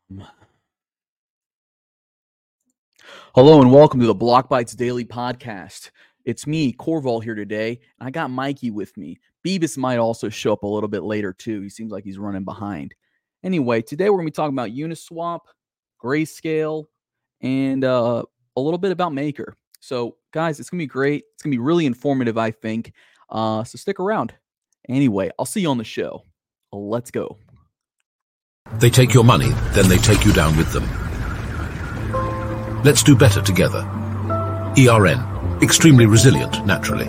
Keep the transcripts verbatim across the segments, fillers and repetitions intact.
Hello and welcome to the Block Bytes Daily Podcast. It's me, Corval, here today. I got Mikey with me. Beavis might also show up a little bit later too. He seems like he's running behind. Anyway, today we're going to be talking about Uniswap, Grayscale, and uh, a little bit about Maker. So, guys, it's going to be great. It's going to be really informative, I think. Uh, so stick around. Anyway, I'll see you on the show. Let's go. They take your money, then they take you down with them. Let's do better together. E R N, extremely resilient naturally.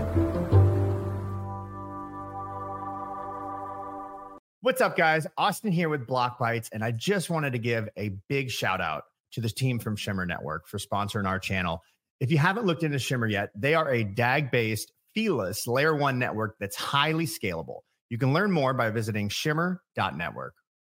What's up, guys? Austin here with Block Bytes, and I just wanted to give a big shout out to the team from Shimmer Network for sponsoring our channel. If you haven't looked into Shimmer yet, they are a D A G-based, feeless layer one network that's highly scalable. You can learn more by visiting shimmer dot network.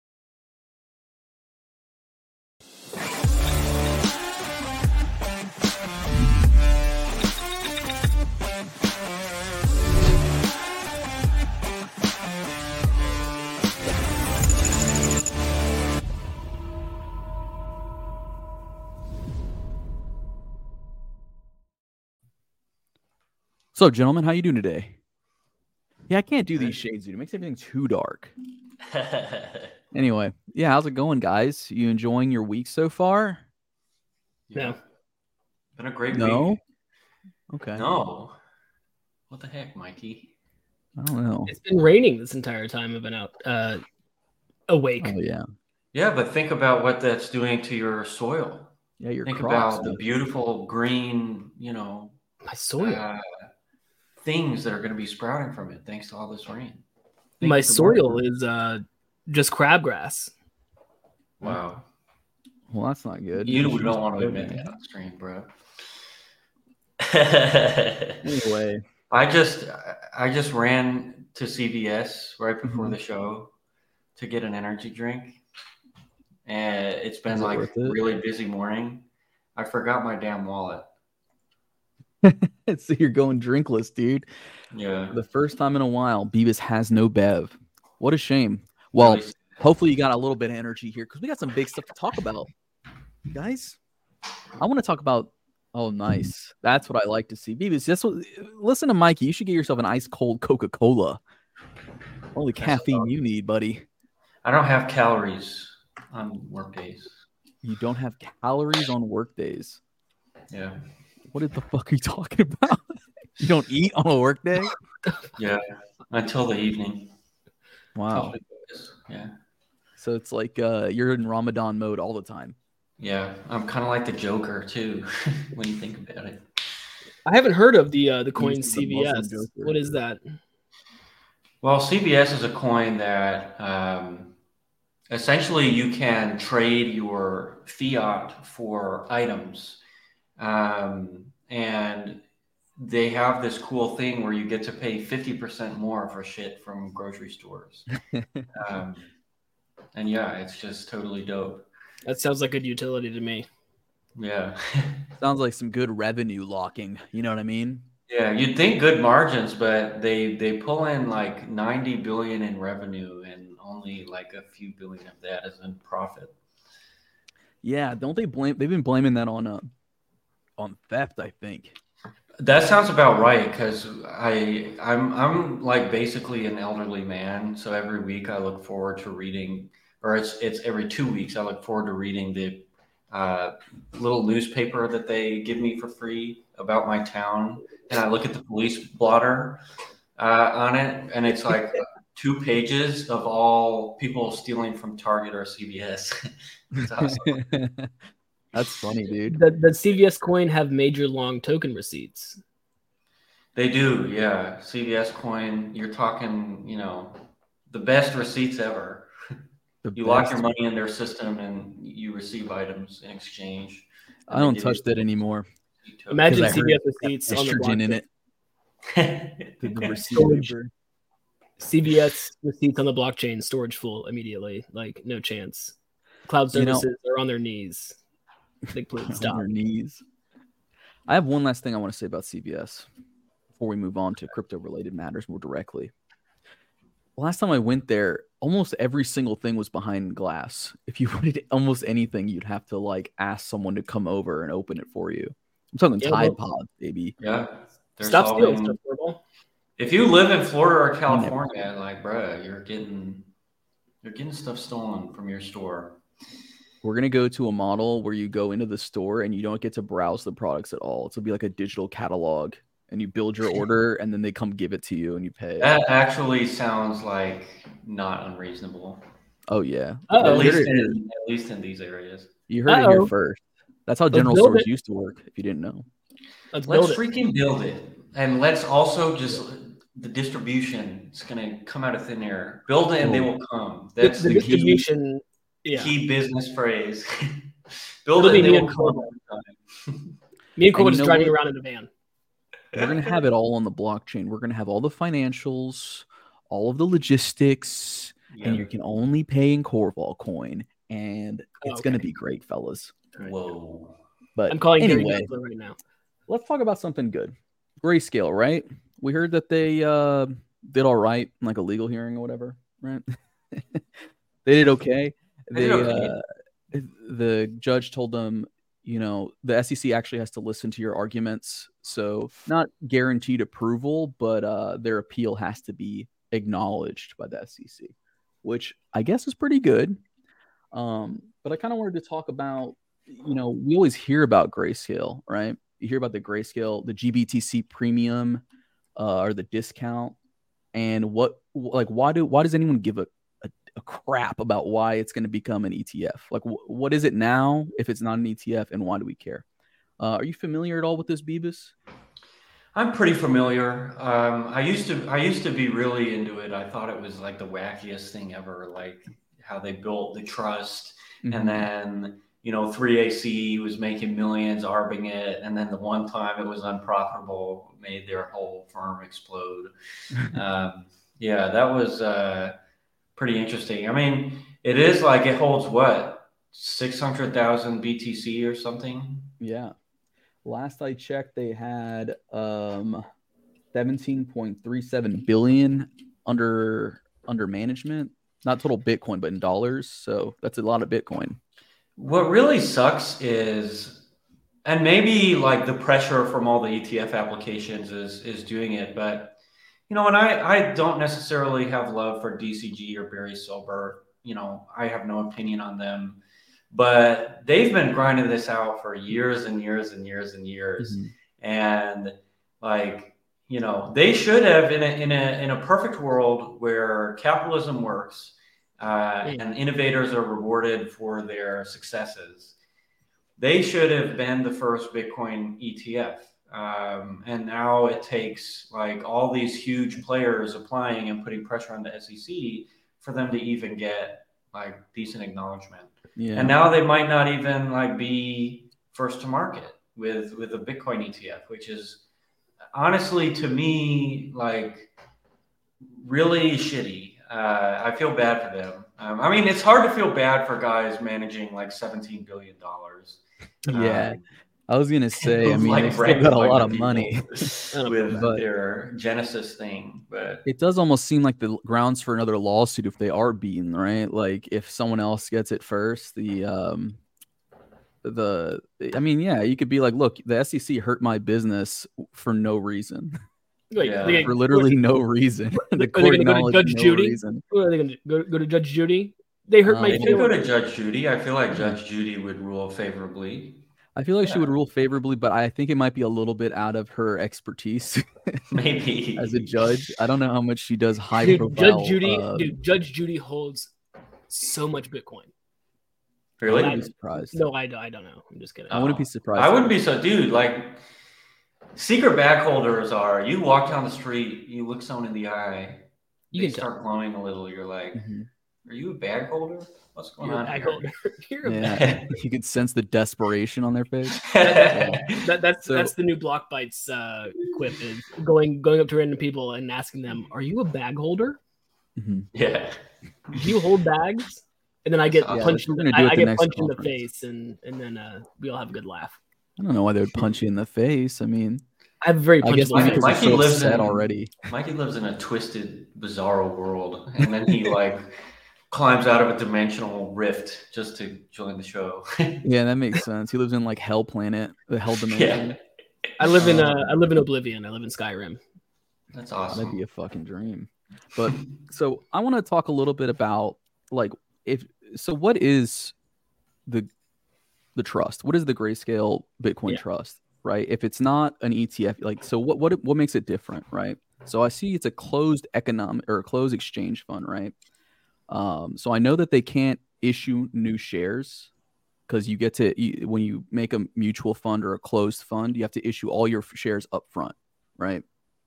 So, gentlemen, how you doing today? Yeah, I can't do these shades, dude. It makes everything too dark. Anyway, yeah, how's it going, guys? You enjoying your week so far? Yeah. Been a great no? week. Okay. No. What the heck, Mikey? I don't know. It's been raining this entire time I've been out uh, awake. Oh, yeah. Yeah, but think about what that's doing to your soil. Yeah, your Think crops, about the dude. beautiful green, you know, My soil. uh, things that are going to be sprouting from it thanks to all this rain. Think My of the soil water. is uh, just crabgrass. Wow. Well, that's not good. You should don't use want to protein. admit that on stream, bro. Anyway, I just I just ran to C V S right before Mhm. the show to get an energy drink. And it's been Is it like worth it? really busy morning. I forgot my damn wallet. so you're going drinkless, dude. Yeah. For the first time in a while, Beavis has no bev. What a shame. Well, Really- hopefully you got a little bit of energy here because we got some big stuff to talk about. Guys, I want to talk about. Oh, nice. That's what I like to see. Beavis, that's what, listen to Mikey. You should get yourself an ice cold Coca-Cola. Only That's caffeine awesome. you need, buddy. I don't have calories on work days. You don't have calories on work days. Yeah. What the fuck are you talking about? You don't eat on a work day? Yeah. Until the evening. Wow. Yeah. So it's like uh, you're in Ramadan mode all the time. Yeah. I'm kind of like the Joker too, when you think about it. I haven't heard of the uh, the coin He's the C V S. Muslim Joker. What is that? Well, C V S is a coin that um, essentially you can trade your fiat for items. Um, and they have this cool thing where you get to pay fifty percent more for shit from grocery stores. um, and yeah, it's just totally dope. That sounds like good utility to me. Yeah. Sounds like some good revenue locking. You know what I mean? Yeah, you'd think good margins, but they they pull in like ninety billion in revenue and only like a few billion of that is in profit. Yeah, don't they blame? They've been blaming that on uh, on theft, I think. That sounds about right because I I'm I'm like basically an elderly man, so every week I look forward to reading, or it's it's every two weeks I look forward to reading the uh, little newspaper that they give me for free about my town, and I look at the police blotter uh, on it, and it's like two pages of all people stealing from Target or C V S. It's awesome. That's funny, dude. Does the C V S coin have major long token receipts? They do, yeah. C V S coin, you're talking, you know, the best receipts ever. The You lock best. your money in their system and you receive items in exchange. I don't touch that anymore. Imagine I C V S heard receipts on the Estrogen in blockchain. it. The it. receipt Storage. paper. C V S receipts on the blockchain, storage full immediately. Like, no chance. Cloud You know- services are on their knees. Like, please On stop. your knees. I have one last thing I want to say about C V S before we move on to crypto-related matters more directly. last time I went there, almost every single thing was behind glass. If you wanted almost anything, you'd have to like ask someone to come over and open it for you. I'm talking Yeah, Tide well- Pods, baby. Yeah. They're Stop stealing solving- stuff, Corball. If you live in Florida or California, like, bruh, you're getting you're getting stuff stolen from your store. We're gonna go to a model where you go into the store and you don't get to browse the products at all. It'll be like a digital catalog, and you build your order, and then they come give it to you, and you pay. That actually sounds like not unreasonable. Oh yeah, Uh-oh. At You least heard, it, in at least in these areas. you heard it here Uh-oh. first. That's how Let's general build stores it. used to work. If you didn't know. Let's Let's build it. freaking build it. And let's also just the distribution is gonna come out of thin air. Build it and they will come. The, That's the the, key, distribution, yeah. key business phrase. Build It'll it and be they me will and come. Corball. Me and Corball you just know driving what? around in a van. We're gonna have it all on the blockchain. We're gonna have all the financials, all of the logistics, Yeah. and you can only pay in Corval coin, and Oh, it's gonna okay. be great, fellas. Whoa. But I'm calling anyway, Gary Gensler right now. let's talk about something good. Grayscale, right? We heard that they uh, did all right in like a legal hearing or whatever, right? They did okay. They They, did okay. uh, the judge told them, you know, the S E C actually has to listen to your arguments. So not guaranteed approval, but uh, their appeal has to be acknowledged by the S E C, which I guess is pretty good. Um, but I kind of wanted to talk about, you know, we always hear about Grayscale, right? You hear about the Grayscale, the G B T C premium, uh, or the discount, and what, like, why do why does anyone give a a, a crap about why it's going to become an E T F? Like, wh- what is it now if it's not an E T F, and why do we care? Uh, are you familiar at all with this, Beavis? I'm pretty familiar. Um, I used to I used to be really into it. I thought it was like the wackiest thing ever, like how they built the trust, Mhm. and then you know three A C was making millions arbing it, and then the one time it was unprofitable made their whole firm explode. um, yeah, that was uh, pretty interesting. I mean, it is like it holds what six hundred thousand B T C or something. Yeah. Last I checked, they had um, seventeen point three seven billion under under management, not total Bitcoin, but in dollars. So that's a lot of Bitcoin. What really sucks is, and maybe like the pressure from all the E T F applications is is doing it, but you know, and I I don't necessarily have love for D C G or Barry Silbert. You know, I have no opinion on them, but they've been grinding this out for years and years and years and years, Mhm. and like you know, they should have in a in a in a perfect world where capitalism works. Uh, Mm. and innovators are rewarded for their successes. They should have been the first Bitcoin E T F. Um, and now it takes like all these huge players applying and putting pressure on the S E C for them to even get like decent acknowledgement. Yeah. And now they might not even like be first to market with, with a Bitcoin E T F, which is honestly to me like really shitty. Uh, I feel bad for them. Um, I mean, it's hard to feel bad for guys managing like seventeen billion dollars. Yeah. Um, I was gonna say, I who, mean, like, they still brag got a about lot of people money. with But- their Genesis thing, but It does almost seem like the grounds for another lawsuit if they are beaten, right? Like if someone else gets it first, the um the I mean, yeah, you could be like, look, the S E C hurt my business for no reason. Wait, Yeah. they- For literally no reason. Are The they court gonna go to acknowledged Judge no Judy? reason. What are they going to go, go to Judge Judy? They hurt Uh, my they could go feelings. to Judge Judy. I feel like Judge Judy would rule favorably. I feel like she Yeah. would rule favorably, but I think it might be a little bit out of her expertise Maybe as a judge. I don't know how much she does high Dude, profile. Judge Judy, uh, dude, Judge Judy holds so much Bitcoin. I Really? wouldn't be surprised. No, I, I don't know. I'm just kidding. I wouldn't be surprised. I wouldn't be so, dude. Like, secret bag holders are. You walk down the street, you look someone in the eye, You they can start glowing a little. You're like, Mhm. "Are you a bag holder? What's going You're a on bag here?" holder. You're a Yeah, bag. you could sense the desperation on their face. That, that's So- that's the new Block Bites uh, quip is going going up to random people and asking them, "Are you a bag holder? Mhm. Yeah. Do you hold bags?" And then I get Yeah, punched. we're in gonna the, do I, at I the get next punched in the conference. face, and and then uh, we all have a good laugh. I don't know why they would punch you in the face. I mean, I have a very I guess punchable maybe Mikey, because face. you're Mikey so lives upset in already. Mikey lives in a twisted, bizarro world, and then he like climbs out of a dimensional rift just to join the show. Yeah, that makes sense. He lives in like Hell Planet, the Hell Dimension. Yeah, I live in uh, Um, I live in Oblivion. I live in Skyrim. that's Oh, that'd be awesome. a fucking dream. But so I want to talk a little bit about like if so what is the the trust? What is the Grayscale Bitcoin Yeah. Trust, right? If it's not an E T F, like so what what what makes it different, right? So I see it's a closed economic or a closed exchange fund, right? Um, so I know that they can't issue new shares because you get to you, when you make a mutual fund or a closed fund, you have to issue all your shares up front, right?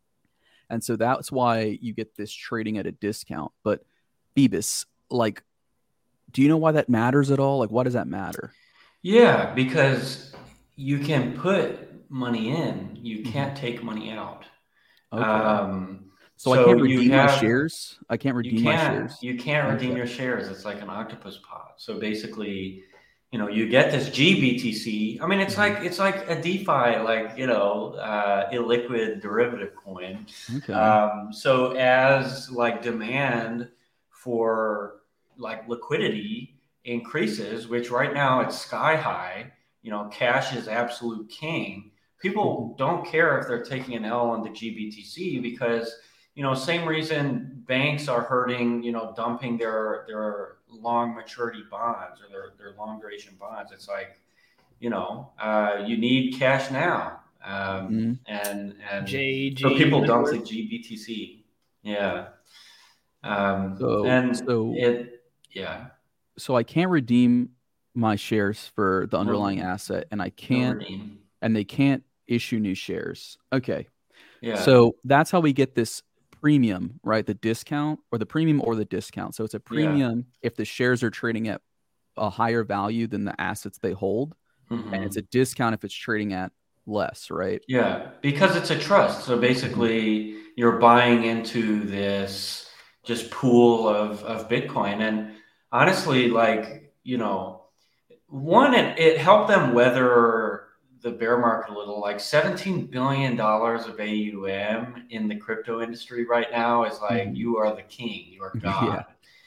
And so that's why you get this trading at a discount. But Beebus, like, do you know why that matters at all? Like, why does that matter? Yeah, because you can put money in, you can't take money out. Okay. Um, so I so can't you redeem my have shares. I can't you redeem my can't shares. you can't redeem Okay. your shares. It's like an octopus pod. So basically, you know, you get this G B T C. I mean, it's Mhm. like it's like a DeFi, like you know, uh, illiquid derivative coin. Okay. Um, so as like demand for like liquidity increases, which right now it's sky high, you know, cash is absolute king. People don't care if they're taking an L on the G B T C because, you know, same reason banks are hurting, you know, dumping their their long maturity bonds or their, their long duration bonds. It's like, you know, uh, you need cash now. Um, Mhm. and and J so G people dump Wentworth. the G B T C. Yeah. Um, So and so it, yeah, so I can't redeem my shares for the underlying no, asset, and I no can't, redeem. and they can't issue new shares. Okay. Yeah. So that's how we get this premium, right? The discount or the premium or the discount. So it's a premium if the shares are trading at a higher value than the assets they hold, Mhm. and it's a discount if it's trading at less, right? Yeah, because it's a trust. So basically, you're buying into this just pool of, of Bitcoin. And honestly, like, you know, one, it, it helped them weather the bear market a little. Like seventeen billion dollars of A U M in the crypto industry right now is like, Mhm. you are the king, you are Yeah. God.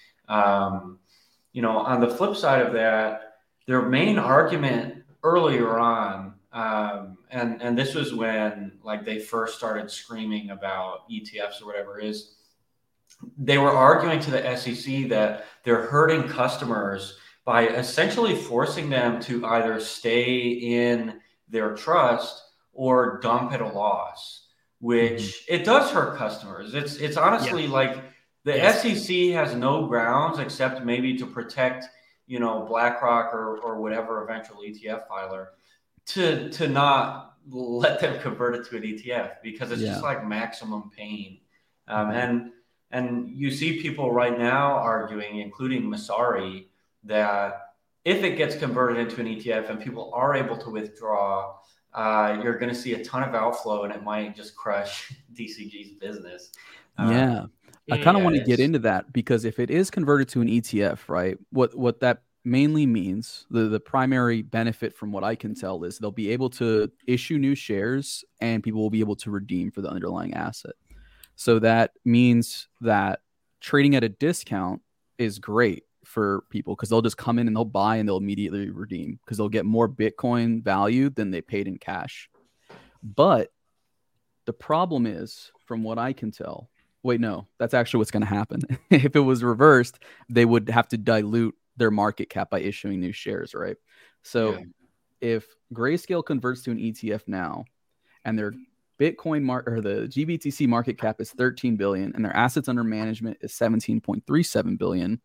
Um, you know, on the flip side of that, their main argument earlier on, um, and and this was when like they first started screaming about E T Fs or whatever, is they were arguing to the S E C that they're hurting customers by essentially forcing them to either stay in their trust or dump at a loss, which it does hurt customers. It's it's honestly like the Yes. S E C has no grounds except maybe to protect, you know, BlackRock or, or whatever eventual E T F filer to to not let them convert it to an E T F because it's Yeah. just like maximum pain. Um, and and you see people right now arguing, including Masari, that if it gets converted into an E T F and people are able to withdraw, uh, you're going to see a ton of outflow and it might just crush D C G's business. Yeah. Um, I kind of yeah, want to get it's- into that because if it is converted to an E T F, right, what what that mainly means, the, the primary benefit from what I can tell is they'll be able to issue new shares and people will be able to redeem for the underlying asset. So that means that trading at a discount is great for people because they'll just come in and they'll buy and they'll immediately redeem because they'll get more Bitcoin value than they paid in cash. But the problem is, from what I can tell, wait, no, that's actually what's going to happen. If it was reversed, they would have to dilute their market cap by issuing new shares, right? So Yeah. if Grayscale converts to an E T F now and their Bitcoin mark or the G B T C market cap is thirteen billion and their assets under management is seventeen point three seven billion,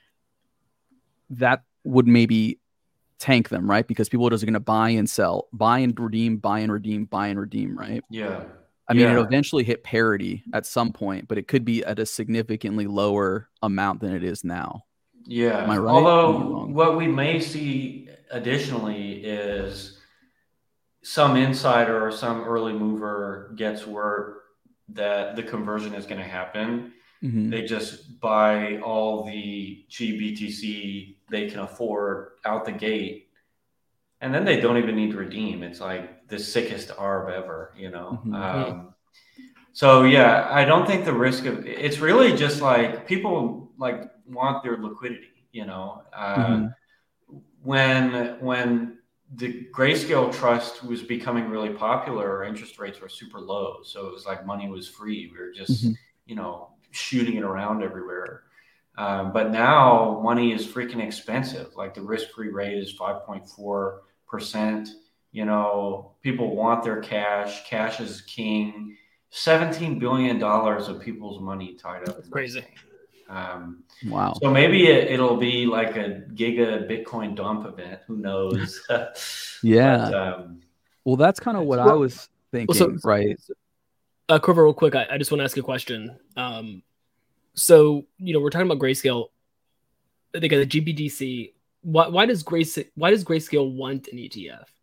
that would maybe tank them, right? Because people are just going to buy and sell, buy and redeem, buy and redeem, buy and redeem, right? Yeah. I mean, Yeah. it'll eventually hit parity at some point, but it could be at a significantly lower amount than it is now. Yeah. Am I right? Although Am I wrong? what we may see additionally is some insider or some early mover gets word that the conversion is going to happen. Mhm. They just buy all the G B T C they can afford out the gate, and then they don't even need to redeem. It's like the sickest arb ever, you know? Mm-hmm. Um, so yeah, I don't think the risk of, it's really just like people like want their liquidity, you know? Uh, Mm-hmm. When, when the Grayscale Trust was becoming really popular, interest rates were super low. So it was like money was free. We were just, Mm-hmm. you know, shooting it around everywhere. Um, but now money is freaking expensive. Like the risk-free rate is five point four percent. You know, people want their cash. Cash is king. seventeen billion dollars of people's money tied up. That's crazy. Um, Wow. So maybe it, it'll be like a giga Bitcoin dump event. Who knows? Yeah. But, um, well, that's kind of what well, I was thinking, well, so, right? Uh, Corver, real quick, I, I just want to ask a question. Um, so, you know, we're talking about Grayscale. They got the G B T C. Why, why does Grace? Why does Grayscale want an E T F?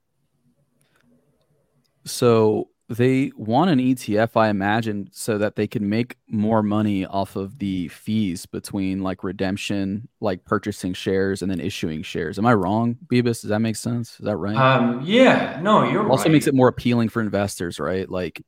So they want an E T F, I imagine, so that they can make more money off of the fees between like redemption, like purchasing shares and then issuing shares. Am I wrong, Beavis? Does that make sense? Is that right? Um, yeah, no, you're also right. makes it more appealing for investors, right? Like,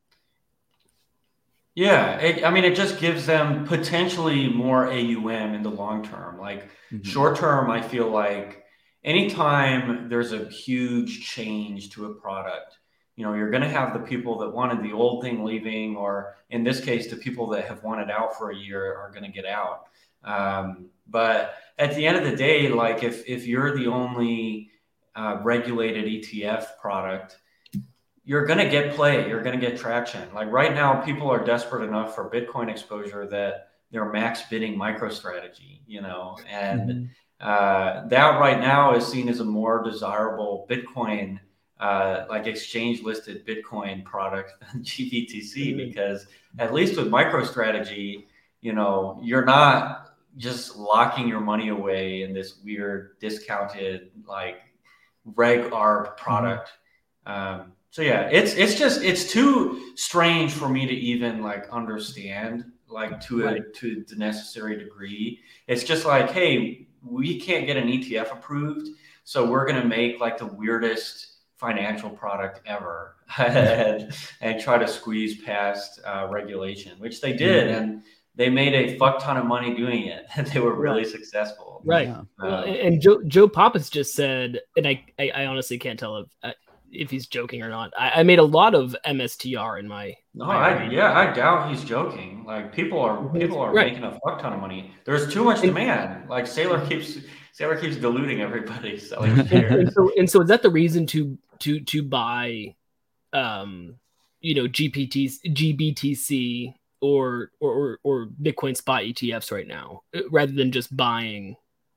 yeah, it, I mean, it just gives them potentially more A U M in the long term. Like mm-hmm. short term, I feel like anytime there's a huge change to a product, you know, you're going to have the people that wanted the old thing leaving, or in this case, the people that have wanted out for a year are going to get out. Um, but at the end of the day, like if, if you're the only uh, regulated E T F product, you're going to get play, you're going to get traction. Like right now, people are desperate enough for Bitcoin exposure that they're max bidding MicroStrategy, you know, and mm-hmm. uh, that right now is seen as a more desirable Bitcoin Uh, like exchange listed Bitcoin product than G B T C, because at least with MicroStrategy, you know, you're not just locking your money away in this weird discounted like reg arb product. Mm-hmm. Um, so yeah, it's it's just it's too strange for me to even like understand like to right. a to the necessary degree. It's just like, hey, we can't get an E T F approved, so we're gonna make like the weirdest financial product ever and, and try to squeeze past uh, regulation, which they did. Mm-hmm. And they made a fuck ton of money doing it. They were really right. successful. Right. Yeah. Well, um, and Joe, Joe Pappas just said, and I, I, I honestly can't tell if, uh, if he's joking or not. I, I made a lot of M S T R in my. No, my I, yeah, I doubt he's joking. Like people are, people are right. making a fuck ton of money. There's too much demand. Like Saylor keeps, Saylor keeps diluting everybody. Selling and, and, so, and so is that the reason to, to to buy um you know G P T G B T C or or or Bitcoin spot E T Fs right now rather than just buying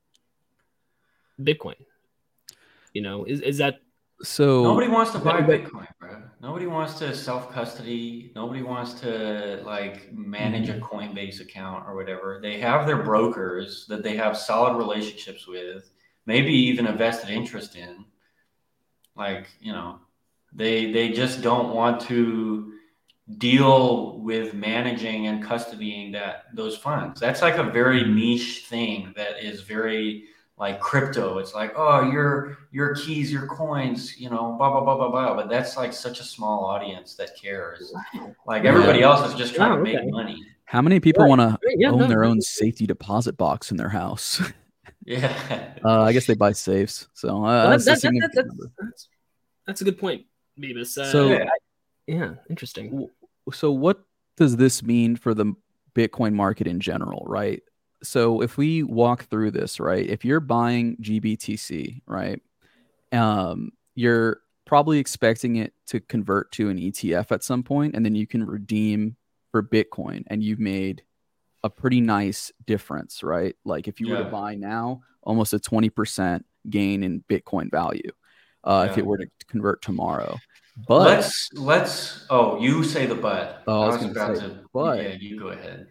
Bitcoin? You know, is is that so? Nobody wants to buy Bitcoin, bro. Nobody wants to self custody. Nobody wants to like manage mm-hmm. a Coinbase account or whatever. They have their brokers that they have solid relationships with, maybe even a vested interest in. Like, you know, they they just don't want to deal with managing and custodying that those funds. That's like a very niche thing that is very like crypto. It's like, oh, your your keys, your coins, you know, blah blah blah blah blah. But that's like such a small audience that cares. Like everybody yeah. else is just trying oh, okay. to make money. How many people right. want to yeah, own no, their no. own safety deposit box in their house? Yeah, uh, I guess they buy safes. So uh, well, that's, that, a that, that, that's, that's, that's a good point, Beavis. Uh, so yeah. I, yeah, interesting. So what does this mean for the Bitcoin market in general, right? So if we walk through this, right, if you're buying G B T C, right, um, you're probably expecting it to convert to an E T F at some point, and then you can redeem for Bitcoin, and you've made a pretty nice difference, right? Like if you yeah. were to buy now, almost a twenty percent gain in Bitcoin value uh, yeah. if it were to convert tomorrow. But let's let's oh you say the but oh, I was, I was about say, to but yeah you go ahead.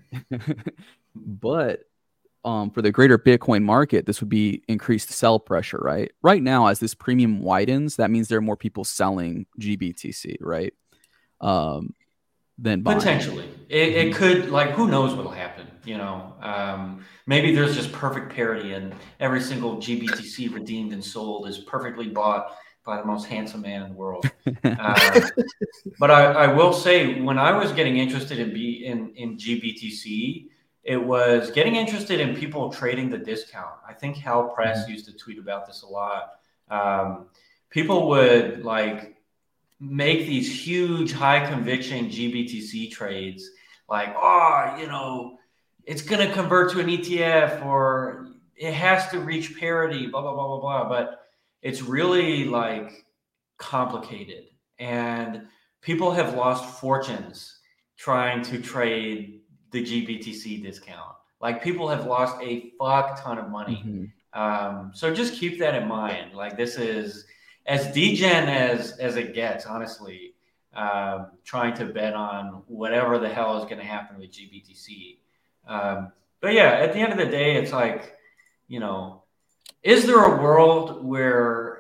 But um, for the greater Bitcoin market, this would be increased sell pressure, right? Right now, as this premium widens, that means there are more people selling G B T C, right? Um, than buying. Potentially, it, it could like who knows what'll happen. You know, um, maybe there's just perfect parity, and every single G B T C redeemed and sold is perfectly bought by the most handsome man in the world. Uh, but I, I will say, when I was getting interested in B in, in G B T C, it was getting interested in people trading the discount. I think Hal Press mm-hmm. used to tweet about this a lot. Um, people would like make these huge, high conviction G B T C trades, like, oh, you know, it's going to convert to an E T F, or it has to reach parity, blah, blah, blah, blah, blah. But it's really like complicated. And people have lost fortunes trying to trade the G B T C discount. Like, people have lost a fuck ton of money. Mm-hmm. Um, so just keep that in mind. Like, this is as degen as, as it gets, honestly, um, trying to bet on whatever the hell is going to happen with G B T C. Um, but yeah, at the end of the day, it's like, you know, is there a world where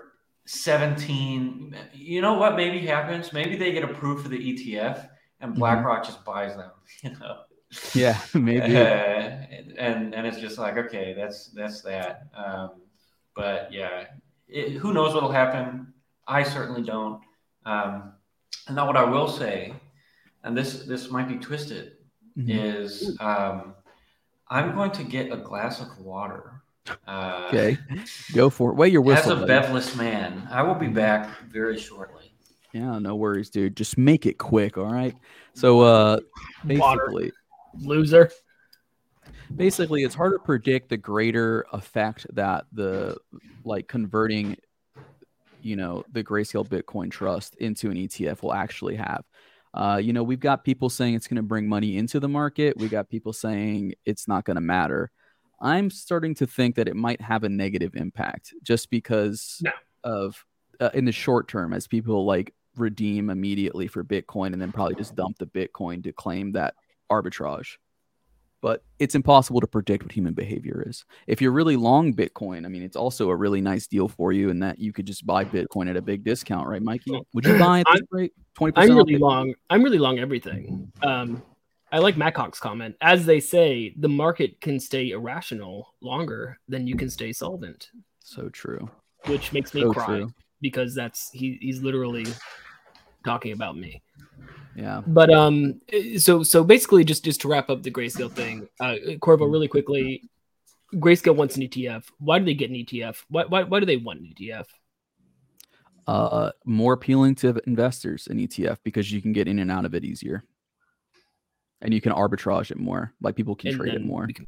seventeen, you know what maybe happens? Maybe they get approved for the E T F and BlackRock mm-hmm. just buys them, you know? Yeah, maybe. Uh, and, and it's just like, okay, that's, that's that. Um, but yeah, it, who knows what'll happen? I certainly don't. Um, and now what I will say, and this, this might be twisted, mm-hmm. is um, I'm going to get a glass of water. Uh, okay, go for it. Wait, your whistle. As a bevless man, I will be back very shortly. Yeah, no worries, dude. Just make it quick, all right? So, uh, basically, water. Loser. Basically, it's hard to predict the greater effect that the like converting, you know, the Grayscale Bitcoin Trust into an E T F will actually have. Uh, you know, we've got people saying it's going to bring money into the market. We got people saying it's not going to matter. I'm starting to think that it might have a negative impact just because no. of uh, in the short term, as people like redeem immediately for Bitcoin and then probably just dump the Bitcoin to claim that arbitrage. But it's impossible to predict what human behavior is. If you're really long Bitcoin, I mean, it's also a really nice deal for you in that you could just buy Bitcoin at a big discount, right, Mikey? Would you buy at this rate? twenty percent I'm really long. I'm really long everything. Um, I like Matt Hawk's comment. As they say, the market can stay irrational longer than you can stay solvent. So true. Which makes me so cry true. because that's he, he's literally talking about me. Yeah. But um, so so basically, just just to wrap up the Grayscale thing, uh, Corvo, really quickly, Grayscale wants an E T F. Why do they get an E T F? Why why why do they want an E T F? Uh, more appealing to investors, an E T F, because you can get in and out of it easier. And you can arbitrage it more. Like, people can and trade it more. Can...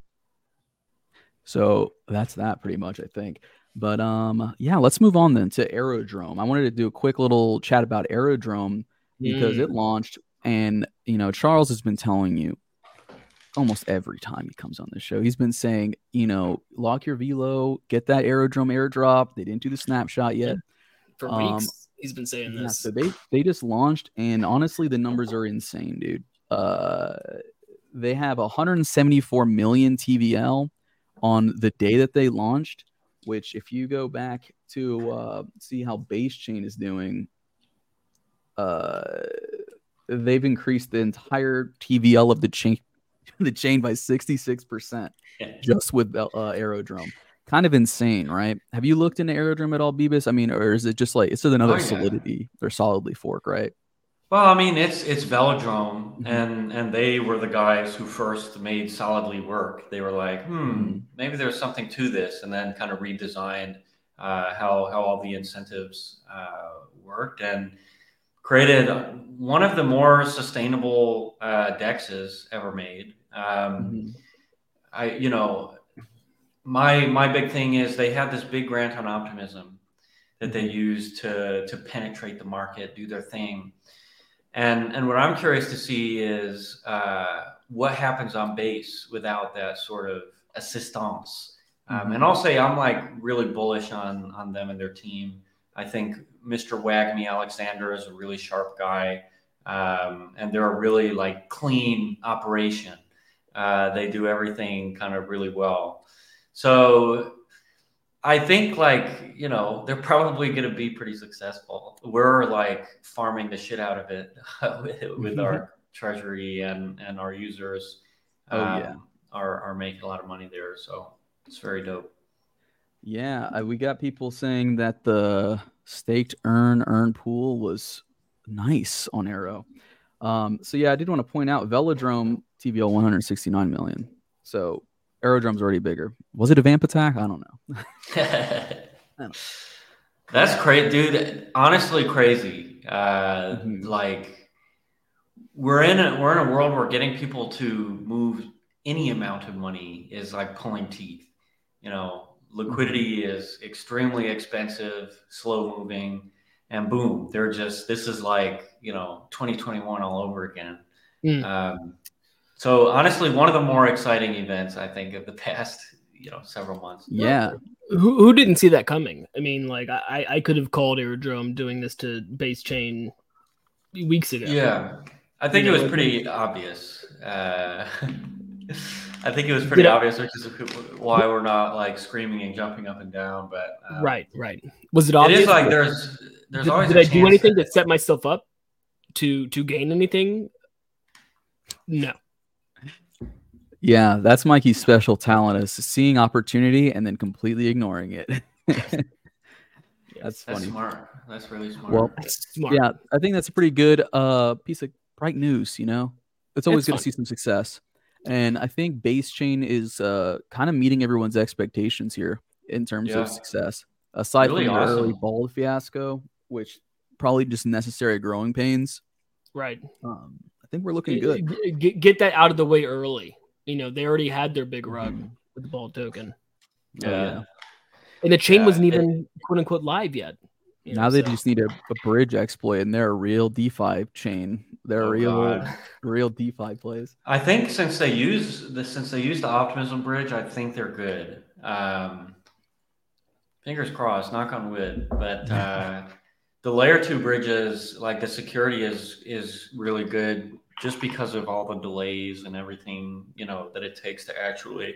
So that's that pretty much, I think. But um, yeah, let's move on then to Aerodrome. I wanted to do a quick little chat about Aerodrome because mm. it launched. And, you know, Charles has been telling you almost every time he comes on the show, he's been saying, you know, lock your velo, get that Aerodrome airdrop. They didn't do the snapshot yet. For um, weeks, he's been saying yeah, this. So they, they just launched. And honestly, the numbers are insane, dude. Uh, they have one hundred seventy-four million T V L on the day that they launched, which if you go back to uh, see how Base Chain is doing, uh, they've increased the entire T V L of the chain, the chain by sixty-six percent just with uh, Aerodrome. Kind of insane, right? Have you looked into Aerodrome at all, Beavis? I mean, or is it just like, it's just another oh, yeah. Solidity or Solidly fork, right? Well, I mean, it's it's Velodrome, mm-hmm. and and they were the guys who first made Solidly work. They were like, hmm, mm-hmm. maybe there's something to this, and then kind of redesigned uh, how how all the incentives uh, worked and created one of the more sustainable uh, dexes ever made. Um, mm-hmm. I, you know, my my big thing is they had this big grant on optimism that they used to to penetrate the market, do their thing. And and what I'm curious to see is uh, what happens on Base without that sort of assistance. Um, mm-hmm. And I'll say I'm like really bullish on on them and their team. I think Mister Wagme Alexander is a really sharp guy, um, and they're a really like clean operation. Uh, they do everything kind of really well. So I think, like, you know, they're probably going to be pretty successful. We're like farming the shit out of it with, with our treasury and, and our users. Oh, um, yeah. Are, are making a lot of money there. So it's very dope. Yeah. I, we got people saying that the Staked earn earn pool was nice on Arrow. Um, so yeah, I did want to point out Velodrome T V L one hundred sixty-nine million. So Aerodrome's already bigger. Was it a Vamp Attack? I don't know. I don't That's crazy, dude. Honestly, crazy. Uh, Mhm. Like we're in a we're in a world where getting people to move any amount of money is like pulling teeth. You know, liquidity is extremely expensive, slow moving, and boom, they're just this is like, you know, twenty twenty-one all over again. Mm. Um, so honestly, one of the more exciting events I think of the past, you know, several months. Yeah. Who who didn't see that coming? I mean, like I I could have called Aerodrome doing this to Base Chain weeks ago. Yeah, I think You it know, was like- pretty obvious. Uh, I think it was pretty Did I- obvious, which is why we're not like screaming and jumping up and down. But um, Right, right. Was it it obvious? is like there's there's did, always did a I do chance anything that- to set myself up to to gain anything? No. Yeah, that's Mikey's special talent is seeing opportunity and then completely ignoring it. That's That's funny. smart. That's really smart. Well, That's smart. yeah, I think that's a pretty good uh piece of bright news, you know. It's always It's good fun. to see some success. And I think Base Chain is uh kind of meeting everyone's expectations here in terms Yeah. of success. Aside Really from the early awesome. bald fiasco, which probably just necessary growing pains. Right. Um, I think we're looking good. G- Get, get that out of the way early. You know, they already had their big rug Mhm. with the ball token. Oh, yeah. yeah. And the chain Yeah, wasn't it- even quote unquote live yet. you know, Now they so- just need a, a bridge exploit, and they're a real DeFi chain. They're Oh, real, God. real DeFi plays. I think since they use the since they use the Optimism bridge, I think they're good. Um, fingers crossed, knock on wood. But uh, the layer two bridges, like the security is is really good, just because of all the delays and everything, you know, that it takes to actually.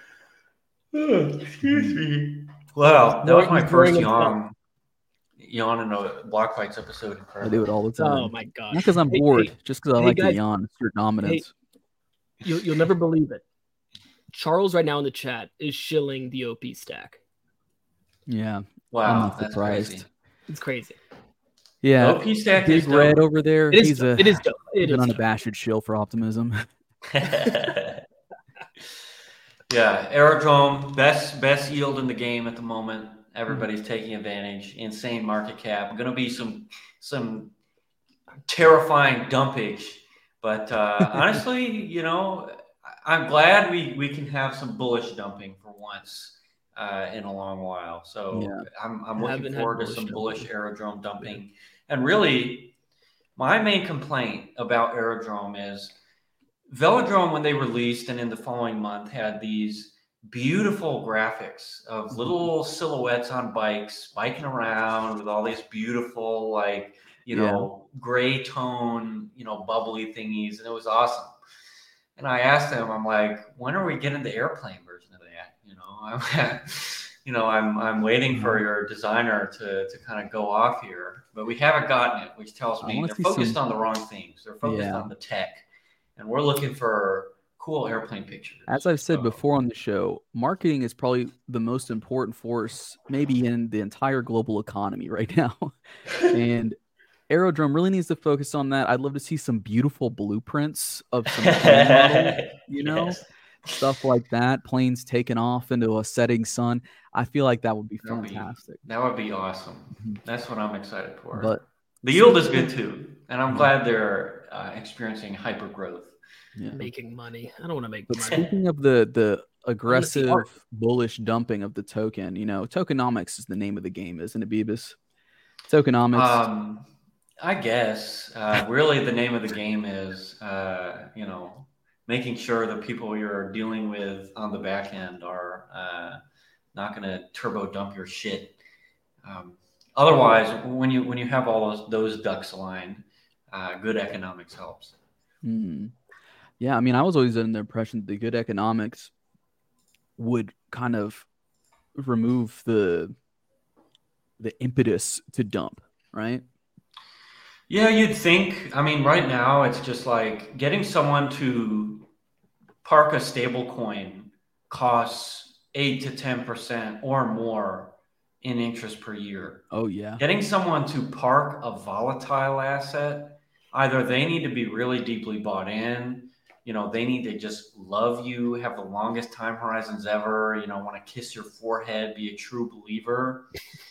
Excuse me. Wow, that was my He's first boring himself. yawn. Yawn in a Block Fights episode. I do it all the time. Oh my gosh. Not because I'm Hey, bored, hey, just because I hey, like guys. to yawn. It's your dominance. you'll, you'll never believe it. Charles right now in the chat is shilling the O P stack. Yeah, I'm Wow, not that's surprised. crazy. It's crazy. yeah. O P stack Big is Red dope. over there. It is he's dope. a It is dope. he's It an is dope. unabashed shill for optimism. Yeah, Aerodrome, best best yield in the game at the moment. Everybody's taking advantage. Insane market cap. Going to be some some terrifying dumpage, but uh, honestly, you know, I'm glad we we can have some bullish dumping for once uh, in a long while. So Yeah. I'm I'm I looking haven't had forward to bullish some dumping. bullish Aerodrome dumping. And really, my main complaint about Aerodrome is Velodrome, when they released and in the following month, had these beautiful graphics of little silhouettes on bikes biking around with all these beautiful, like, you know, gray tone, you know, bubbly thingies. And it was awesome. And I asked them, I'm like, when are we getting the airplane version of that? You know, I'm, you know, I'm, I'm waiting for your designer to, to kind of go off here, but we haven't gotten it, which tells I me wanna they're see focused some- on the wrong things. They're focused Yeah. on the tech, and we're looking for cool airplane pictures. As I've said So, before on the show, marketing is probably the most important force, maybe in the entire global economy right now. And Aerodrome really needs to focus on that. I'd love to see some beautiful blueprints of some plane models, you know, Yes. stuff like that. Planes taking off into a setting sun. I feel like that would be That'd be- fantastic. That would be awesome. Mhm. That's what I'm excited for. But the yield is good too, and I'm Mhm. glad they're uh, experiencing hyper growth. yeah. Making money. I don't want to make But money. speaking of the the aggressive art. bullish dumping of the token, you know, tokenomics is the name of the game, isn't it, Beavis? Tokenomics. Um, I guess uh, really the name of the game is, uh, you know, making sure the people you're dealing with on the back end are uh, not going to turbo dump your shit. Um, otherwise, when you when you have all those those ducks aligned, uh, good economics helps. Hmm. Yeah, I mean, I was always under the impression that the good economics would kind of remove the the impetus to dump, right? Yeah, you'd think. I mean, right now it's just like getting someone to park a stable coin costs eight to ten percent or more in interest per year. Oh, yeah. Getting someone to park a volatile asset, either they need to be really deeply bought in, you know, they need to just love you, have the longest time horizons ever, you know, want to kiss your forehead, be a true believer,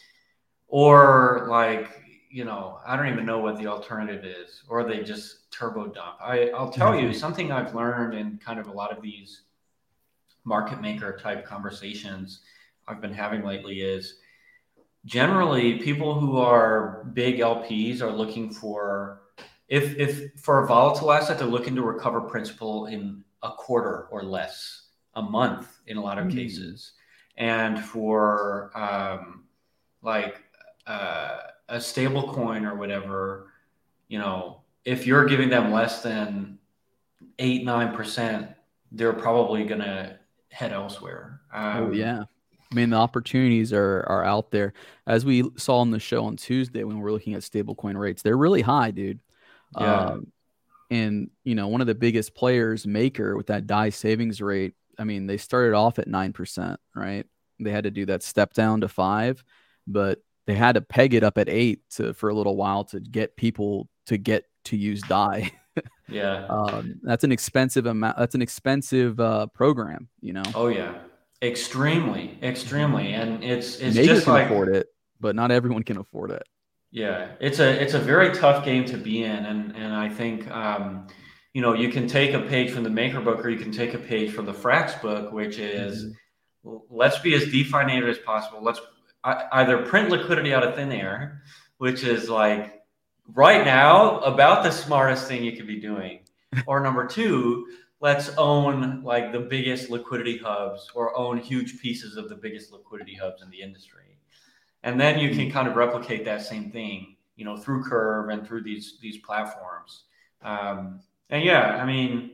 or like, you know, I don't even know what the alternative is, or they just turbo dump. I, I'll tell you something I've learned in kind of a lot of these market maker type conversations I've been having lately is generally people who are big L Ps are looking for, if, if for a volatile asset, they're looking to recover principal in a quarter or less, a month in a lot of mm. cases. And for um, like, uh, a stable coin or whatever, you know, if you're giving them less than eight, nine percent, they're probably going to head elsewhere. Um, oh, yeah. I mean, the opportunities are are out there. As we saw on the show on Tuesday when we were looking at stablecoin rates, they're really high, dude. Yeah. Um, and, you know, one of the biggest players, Maker, with that D A I savings rate, I mean, they started off at nine percent, right? They had to do that step down to five, but they had to peg it up at eight to, for a little while to get people to get to use D A I. Yeah. um, that's an expensive amount. That's an expensive uh, program, you know? Oh yeah. Extremely, extremely. And it's, it's Maker just can like, afford it, but not everyone can afford it. Yeah. It's a, it's a very tough game to be in. And, and I think, um, you know, you can take a page from the Maker book, or you can take a page from the Frax book, which is mm-hmm. let's be as DeFi native as possible. Let's either print liquidity out of thin air, which is like right now about the smartest thing you could be doing. Or number two, let's own like the biggest liquidity hubs, or own huge pieces of the biggest liquidity hubs in the industry. And then you can kind of replicate that same thing, you know, through Curve and through these, these platforms. Um, and yeah, I mean,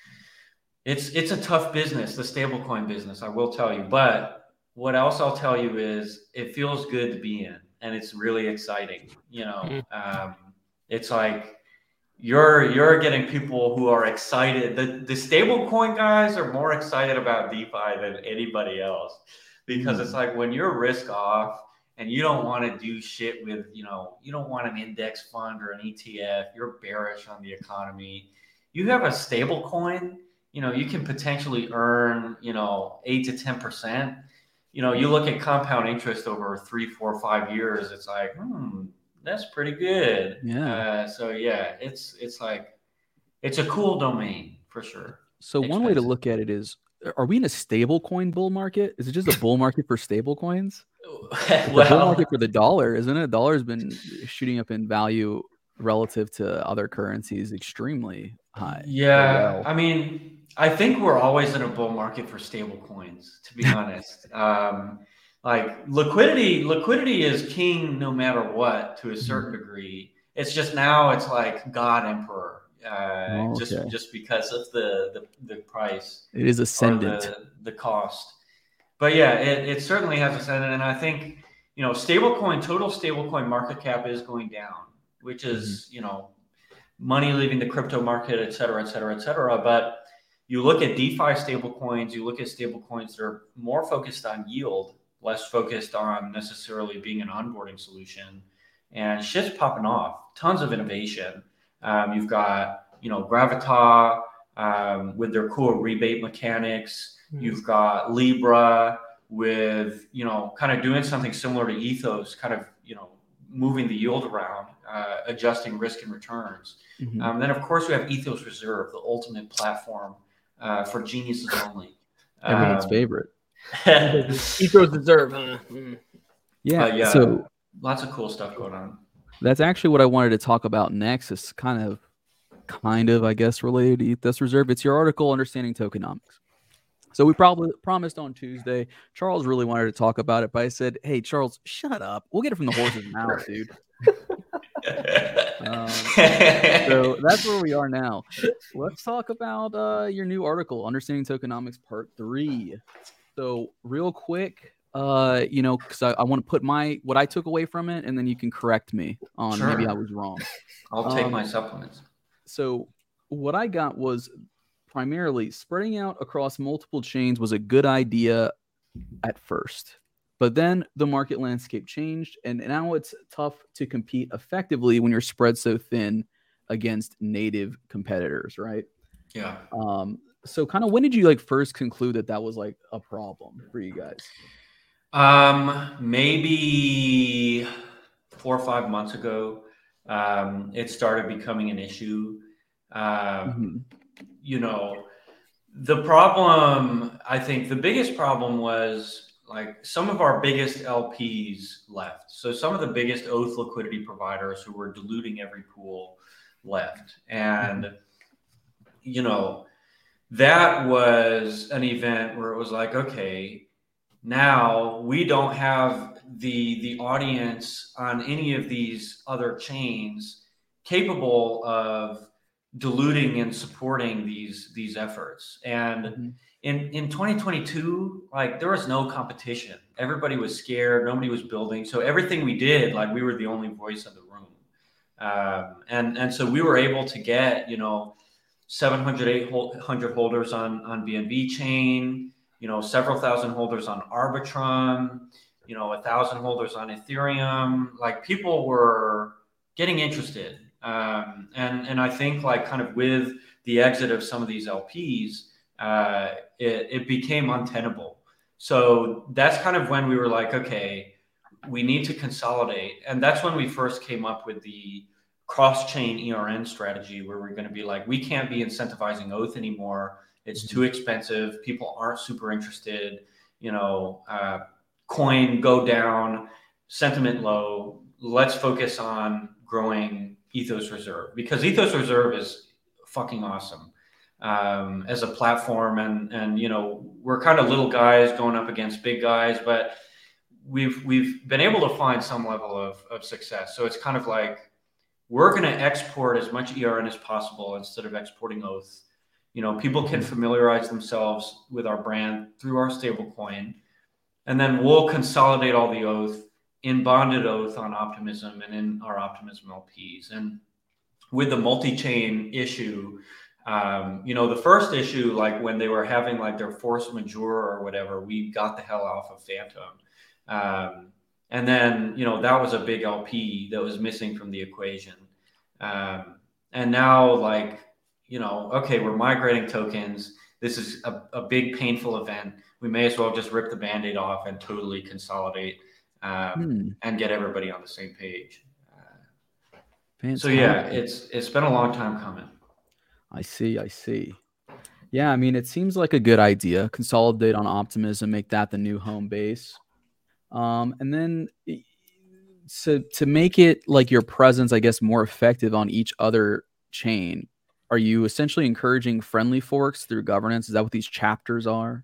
it's, it's a tough business, the stablecoin business, I will tell you, but what else I'll tell you is it feels good to be in, and it's really exciting. You know, um, it's like you're you're getting people who are excited. The the stablecoin guys are more excited about DeFi than anybody else, because mm. it's like when you're risk off and you don't want to do shit with, you know, you don't want an index fund or an E T F. You're bearish on the economy. You have a stablecoin. You know, you can potentially earn, you know, eight to ten percent. You know, you look at compound interest over three, four, five years, it's like, hmm, that's pretty good. Yeah. Uh, so yeah, it's it's like it's a cool domain for sure. So Expensive. One way to look at it is, are we in a stable coin bull market? Is it just a bull market for stable coins? well, the bull market for the dollar, isn't it? The dollar's been shooting up in value relative to other currencies extremely high. Yeah. Well. I mean, I think we're always in a bull market for stable coins, to be honest. Um, like liquidity, liquidity is king no matter what, to a certain degree. It's just now it's like God Emperor, uh, oh, okay. just just because of the the, the price. It is ascendant. The, the cost. But yeah, it, it certainly has ascendant, and I think, you know, stablecoin, total stablecoin market cap is going down, which is mm-hmm. you know, money leaving the crypto market, et cetera, et cetera, et cetera. But you look at DeFi stablecoins, you look at stablecoins that are more focused on yield, less focused on necessarily being an onboarding solution, and shit's popping off. Tons of innovation. Um, you've got, you know, Gravita um, with their cool rebate mechanics. Mm-hmm. You've got Libra with, you know, kind of doing something similar to Ethos, kind of, you know, moving the yield around, uh, adjusting risk and returns. Mm-hmm. Um, then, of course, we have Ethos Reserve, the ultimate platform Uh, for geniuses only. Everyone's um, favorite. Ethos Reserve, huh? Mm. Yeah, uh, yeah. So lots of cool stuff going on. That's actually what I wanted to talk about next. It's kind of, kind of, I guess, related to Ethos Reserve. It's your article, Understanding Tokenomics. So we probably promised on Tuesday. Charles really wanted to talk about it, but I said, "Hey, Charles, shut up. We'll get it from the horse's mouth, dude." um, so that's where we are now. Let's talk about uh, your new article, Understanding Tokenomics Part Three. So real quick, uh, you know, because I, I want to put my what I took away from it, and then you can correct me on sure. maybe I was wrong. I'll take um, my supplements. So what I got was primarily spreading out across multiple chains was a good idea at first. But then the market landscape changed, and now it's tough to compete effectively when you're spread so thin against native competitors, right? Yeah. Um, so kind of when did you like first conclude that that was like a problem for you guys? Um, maybe four or five months ago, um, it started becoming an issue. Um, mm-hmm. You know, the problem, I think the biggest problem was like some of our biggest L Ps left. So some of the biggest Oath liquidity providers who were diluting every pool left. And, mm-hmm. you know, that was an event where it was like, okay, now we don't have the the audience on any of these other chains capable of diluting and supporting these these efforts. And mm-hmm. in in twenty twenty-two, like there was no competition. Everybody was scared. Nobody was building. So everything we did, like we were the only voice in the room. Um, and and so we were able to get, you know, seven hundred, eight hundred holders on on B N B chain, you know, several thousand holders on Arbitrum, you know, a thousand holders on Ethereum. Like people were getting interested. Um, and, and I think like kind of with the exit of some of these L Ps, uh, it, it became untenable. So that's kind of when we were like, okay, we need to consolidate. And that's when we first came up with the cross-chain E R N strategy, where we're going to be like, we can't be incentivizing Oath anymore. It's too expensive. People aren't super interested. You know, uh, coin go down, sentiment low. Let's focus on growing Ethos Reserve, because Ethos Reserve is fucking awesome um, as a platform. And, and, you know, we're kind of little guys going up against big guys, but we've, we've been able to find some level of, of success. So it's kind of like, we're going to export as much E R N as possible instead of exporting Oath. You know, people can familiarize themselves with our brand through our stablecoin, and then we'll consolidate all the Oath in bonded Oath on Optimism and in our Optimism L Ps. And with the multi-chain issue, um, you know, the first issue, like when they were having like their force majeure or whatever, we got the hell off of Phantom. Um, and then, you know, that was a big L P that was missing from the equation. Um, and now like, you know, okay, we're migrating tokens. This is a, a big, painful event. We may as well just rip the Band-Aid off and totally consolidate um, hmm. and get everybody on the same page. Uh, so yeah, it's it's been a long time coming. I see, I see. Yeah, I mean, it seems like a good idea. Consolidate on Optimism, make that the new home base. Um, and then so to make it like your presence, I guess, more effective on each other chain, are you essentially encouraging friendly forks through governance? Is that what these chapters are?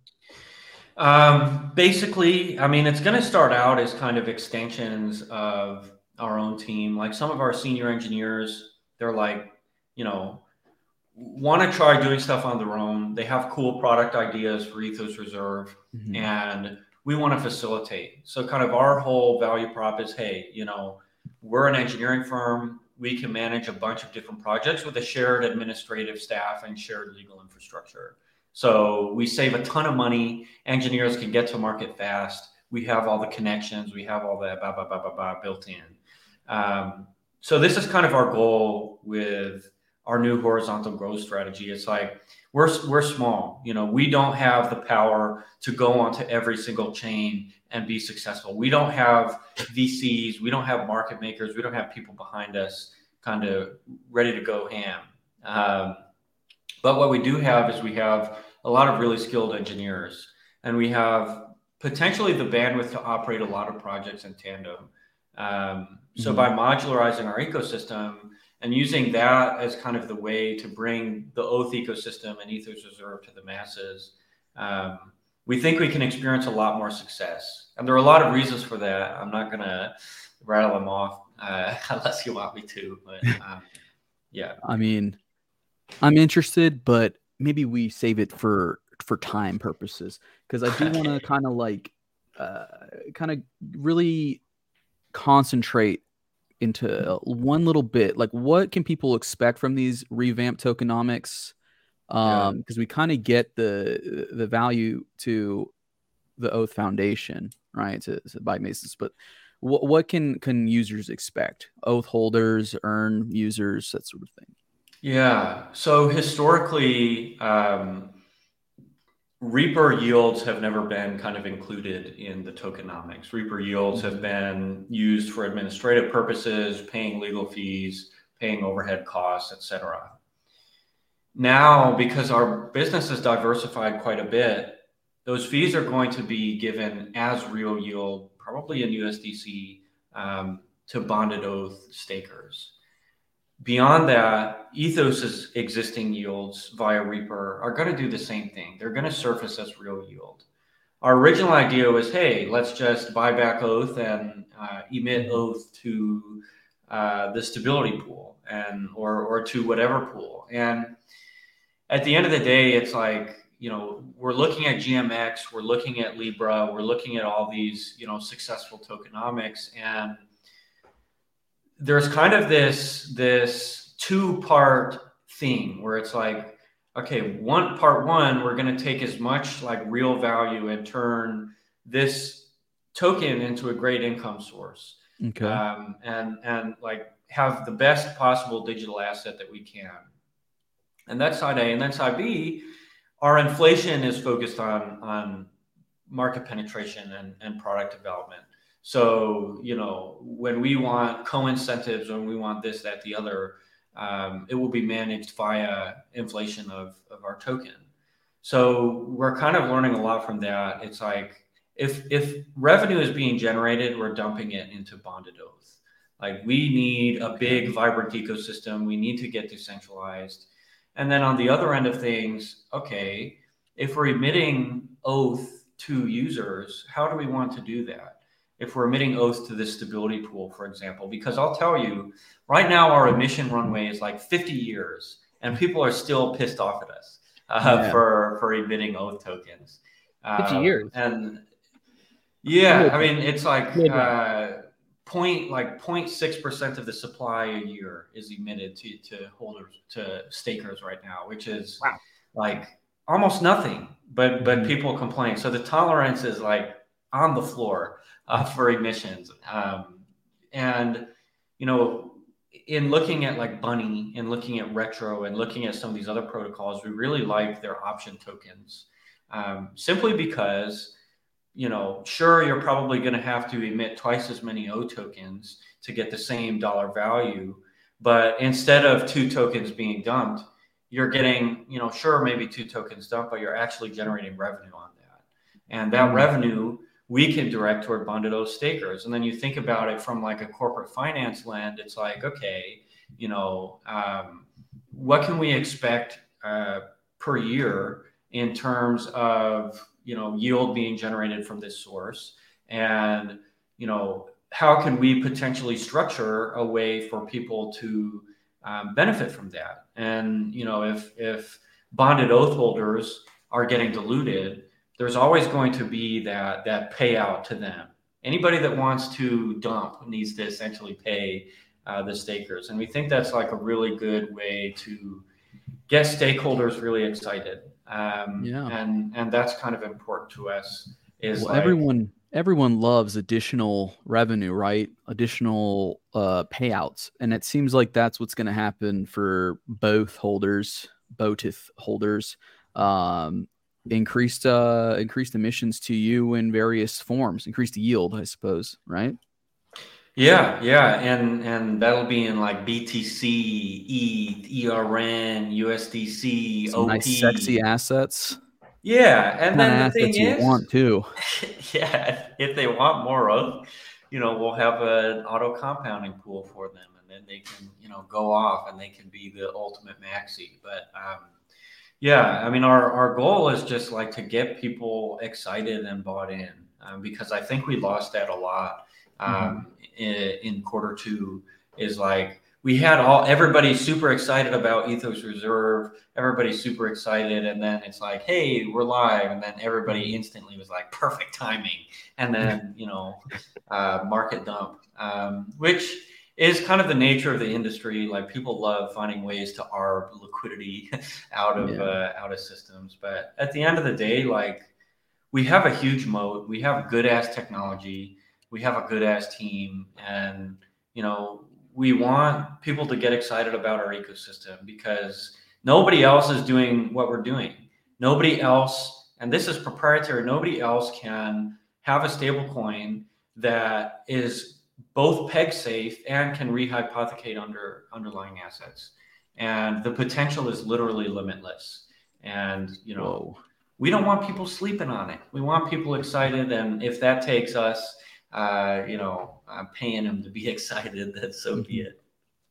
Um, basically, I mean, it's going to start out as kind of extensions of our own team. Like some of our senior engineers, they're like, you know, want to try doing stuff on their own. They have cool product ideas for Ethos Reserve, mm-hmm. and we want to facilitate. So kind of our whole value prop is, hey, you know, we're an engineering firm. We can manage a bunch of different projects with a shared administrative staff and shared legal infrastructure. So we save a ton of money. Engineers can get to market fast. We have all the connections. We have all that blah, blah, blah, blah, blah built in. Um, so this is kind of our goal with our new horizontal growth strategy. It's like, we're, we're small. You know, we don't have the power to go onto every single chain and be successful. We don't have V Cs. We don't have market makers. We don't have people behind us kind of ready to go ham. Um, but what we do have is we have a lot of really skilled engineers, and we have potentially the bandwidth to operate a lot of projects in tandem. Um, so mm-hmm. by modularizing our ecosystem and using that as kind of the way to bring the Oath ecosystem and Ethos Reserve to the masses, um, we think we can experience a lot more success. And there are a lot of reasons for that. I'm not going to rattle them off uh, unless you want me to. But um, yeah. I mean, I'm interested, but maybe we save it for for time purposes, because I do want to kind of like uh, kind of really concentrate into one little bit. Like, what can people expect from these revamped tokenomics? Um, because yeah. we kind of get the the value to the Oath Foundation. right? To, to buy Masons, but what what can can users expect? Oath holders, earn users, that sort of thing. Yeah. So historically, um, Reaper yields have never been kind of included in the tokenomics. Reaper yields have been used for administrative purposes, paying legal fees, paying overhead costs, et cetera. Now, because our business is diversified quite a bit, those fees are going to be given as real yield, probably in U S D C, um, to bonded oath stakers. Beyond that, Ethos's existing yields via Reaper are going to do the same thing. They're going to surface as real yield. Our original idea was, hey, let's just buy back Oath and uh, emit Oath to uh, the stability pool and or or to whatever pool. And at the end of the day, it's like, you know, we're looking at G M X, we're looking at Libra, we're looking at all these, you know, successful tokenomics, and there's kind of this this two-part thing where it's like, okay, one part one, we're going to take as much like real value and turn this token into a great income source, okay, um, and and like have the best possible digital asset that we can. And that's side A, and then side B, our inflation is focused on on market penetration and, and product development. So, you know, when we want co-incentives, when we want this, that, the other, um, it will be managed via inflation of, of our token. So we're kind of learning a lot from that. It's like, if if revenue is being generated, we're dumping it into bonded oath. Like, we need a big, vibrant ecosystem. We need to get decentralized. And then on the other end of things, okay, if we're emitting Oath to users, how do we want to do that? If we're emitting Oath to the stability pool, for example, because I'll tell you, right now our emission runway is like fifty years, and people are still pissed off at us uh, yeah. for for emitting Oath tokens. fifty um, years, and yeah, I mean, it's like uh, point like zero point six percent of the supply a year is emitted to to holders to stakers right now, which is wow. like almost nothing. But but people complain, so the tolerance is like on the floor uh, for emissions. Um, and you know, in looking at like Bunny and looking at Retro and looking at some of these other protocols, we really like their option tokens, um, simply because, you know, sure, you're probably going to have to emit twice as many O tokens to get the same dollar value. But instead of two tokens being dumped, you're getting, you know, sure, maybe two tokens dumped, but you're actually generating revenue on that. And that mm-hmm. revenue we can direct toward bonded oath stakers. And then you think about it from like a corporate finance lens, it's like, okay, you know, um, what can we expect uh, per year in terms of, you know, yield being generated from this source? And, you know, how can we potentially structure a way for people to um, benefit from that? And, you know, if, if bonded oath holders are getting diluted, there's always going to be that, that payout to them. Anybody that wants to dump needs to essentially pay uh, the stakers. And we think that's like a really good way to get stakeholders really excited. Um, yeah. And, and that's kind of important to us. Is well, like, everyone, everyone loves additional revenue, right? Additional uh, payouts. And it seems like that's what's going to happen for both holders, BOTIF holders, um, increased, uh, increased emissions to you in various forms, increased yield, I suppose, right? Yeah, yeah, and and that'll be in like B T C, E T H, E R N, U S D C, Some O P. nice, sexy assets. Yeah, and then the thing you is, want to. yeah, if they want more of, you know, we'll have an auto compounding pool for them, and then they can, you know, go off and they can be the ultimate maxi. But um, yeah, I mean, our our goal is just like to get people excited and bought in, um, because I think we lost that a lot. Um, mm-hmm. in, in quarter two is like we had all everybody super excited about Ethos Reserve, everybody super excited, and then it's like, hey, we're live, and then everybody instantly was like, perfect timing, and then you know, uh, market dump, um, which is kind of the nature of the industry. Like, people love finding ways to arb liquidity out of yeah. uh, out of systems, but at the end of the day, like, we have a huge moat. We have good ass technology. We have a good ass team, and you know, we want people to get excited about our ecosystem because nobody else is doing what we're doing. Nobody else, and this is proprietary. Nobody else can have a stable coin that is both peg safe and can rehypothecate under underlying assets. And the potential is literally limitless. And, you know, Whoa. we don't want people sleeping on it. We want people excited. And if that takes us, uh, you know, I'm paying them to be excited, then so be it.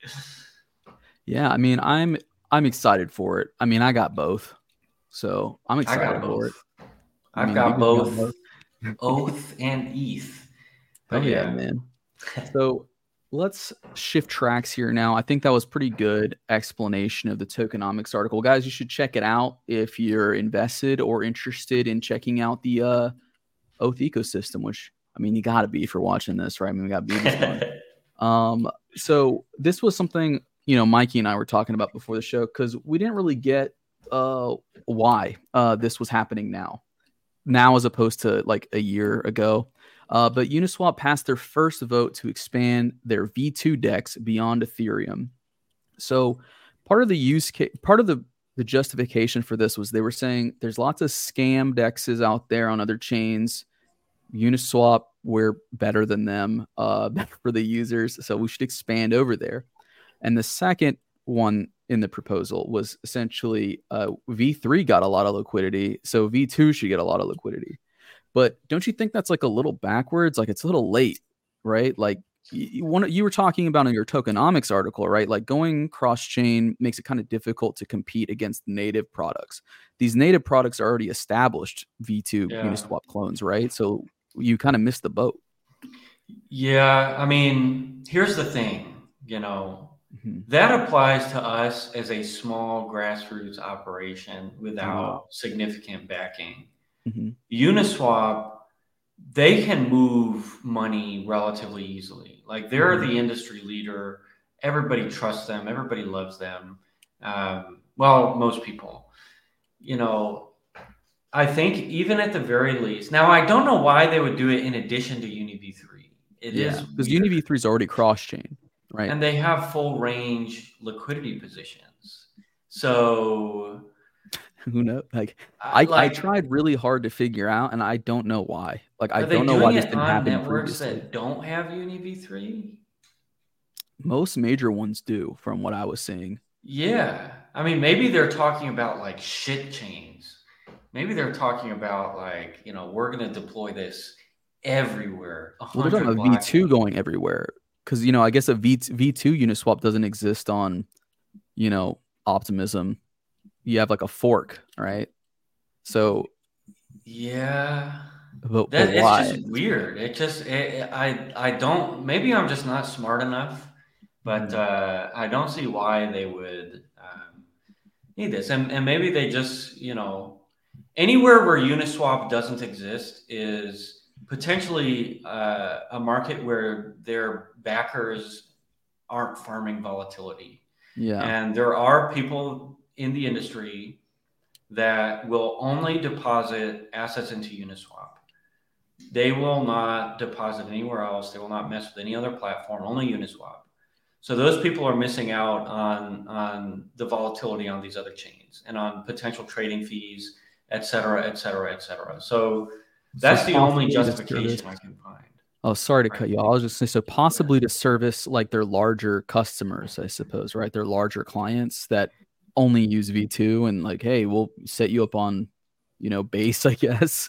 Yeah. I mean, I'm, I'm excited for it. I mean, I got both. So I'm excited I got for both. it. I've I mean, got both, got both. Oath and E T H. Oh yeah, yeah, man. So let's shift tracks here now. I think that was pretty good explanation of the tokenomics article. Guys, you should check it out if you're invested or interested in checking out the uh, Oath ecosystem, which, I mean, you got to be if you're watching this, right? I mean, we got Beavis. um, so this was something, you know, Mikey and I were talking about before the show because we didn't really get uh, why uh, this was happening now, now as opposed to like a year ago. Uh, but Uniswap passed their first vote to expand their V two DEX beyond Ethereum. So part of the use case, part of the, the justification for this was they were saying there's lots of scam DEXs out there on other chains. Uniswap, we're better than them, uh, better for the users. So we should expand over there. And the second one in the proposal was essentially uh, V three got a lot of liquidity. So V two should get a lot of liquidity. But don't you think that's like a little backwards? Like it's a little late, right? Like you, one, you were talking about in your tokenomics article, right? Like going cross-chain makes it kind of difficult to compete against native products. These native products are already established V two yeah. Uniswap clones, right? So you kind of missed the boat. Yeah, I mean, here's the thing, you know, mm-hmm. that applies to us as a small grassroots operation without mm-hmm. significant backing. Mm-hmm. Uniswap, they can move money relatively easily. Like they're mm-hmm. the industry leader. Everybody trusts them. Everybody loves them. Um, well, most people, you know, I think even at the very least, now I don't know why they would do it in addition to Uni V three. It yeah, is because Uni V three is already cross-chain, right? And they have full range liquidity positions. So who knows? Like, I, like, I tried really hard to figure out, and I don't know why. Like, I don't know why this didn't happen networks previously. That don't have Uni V three? Most major ones do, from what I was seeing. Yeah. I mean, maybe they're talking about like shit chains. Maybe they're talking about like, you know, we're going to deploy this everywhere. Well, they're talking about V two going everywhere. Because, you know, I guess a V two Uniswap doesn't exist on, you know, Optimism. You have like a fork, right? So, yeah, but, that, but it's why? just weird. It just, it, I, I don't. Maybe I'm just not smart enough, but uh, I don't see why they would um, need this. And and maybe they just, you know, anywhere where Uniswap doesn't exist is potentially uh, a market where their backers aren't farming volatility. Yeah, and there are people in the industry that will only deposit assets into Uniswap. They will not deposit anywhere else. They will not mess with any other platform, only Uniswap. So those people are missing out on, on the volatility on these other chains and on potential trading fees, et cetera, et cetera, et cetera. So that's so the only justification I can find. Oh, sorry to right. cut you off. I was just saying, so possibly to service like their larger customers, I suppose, right? Their larger clients that only use V two and like, hey, we'll set you up on, you know, base, I guess.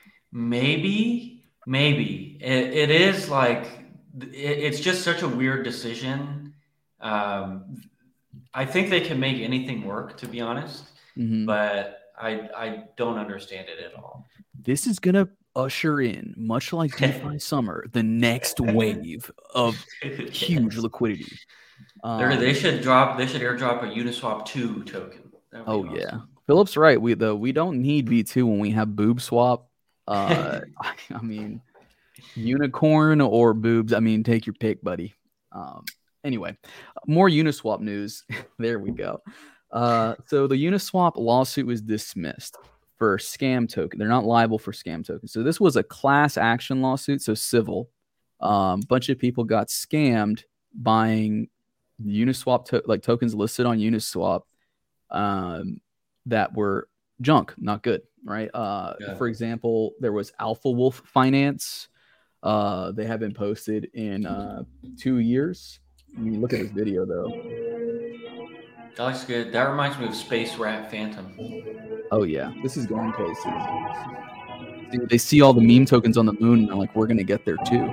Maybe, maybe it, it is like, it, it's just such a weird decision. Um, I think they can make anything work, to be honest, mm-hmm. but I, I don't understand it at all. This is going to usher in, much like DeFi Summer, the next wave of huge yes. liquidity. Um, they should drop. They should airdrop a Uniswap two token. Oh awesome. yeah, Philip's right. We though we don't need V two when we have Boob Swap. Uh, I, I mean, unicorn or boobs. I mean, take your pick, buddy. Um, anyway, more Uniswap news. There we go. Uh, so the Uniswap lawsuit was dismissed. for scam token. They're not liable for scam tokens. So this was a class action lawsuit, so civil. A um, bunch of people got scammed buying Uniswap to- like tokens listed on Uniswap um, that were junk, not good, right? Uh, yeah. For example, there was Alpha Wolf Finance. Uh, they have been posted in uh, two years. I mean, look at this video, though. That looks good. That reminds me of Space Rat Phantom. Oh, yeah. This is going places. They see all the meme tokens on the moon, and they're like, we're going to get there, too.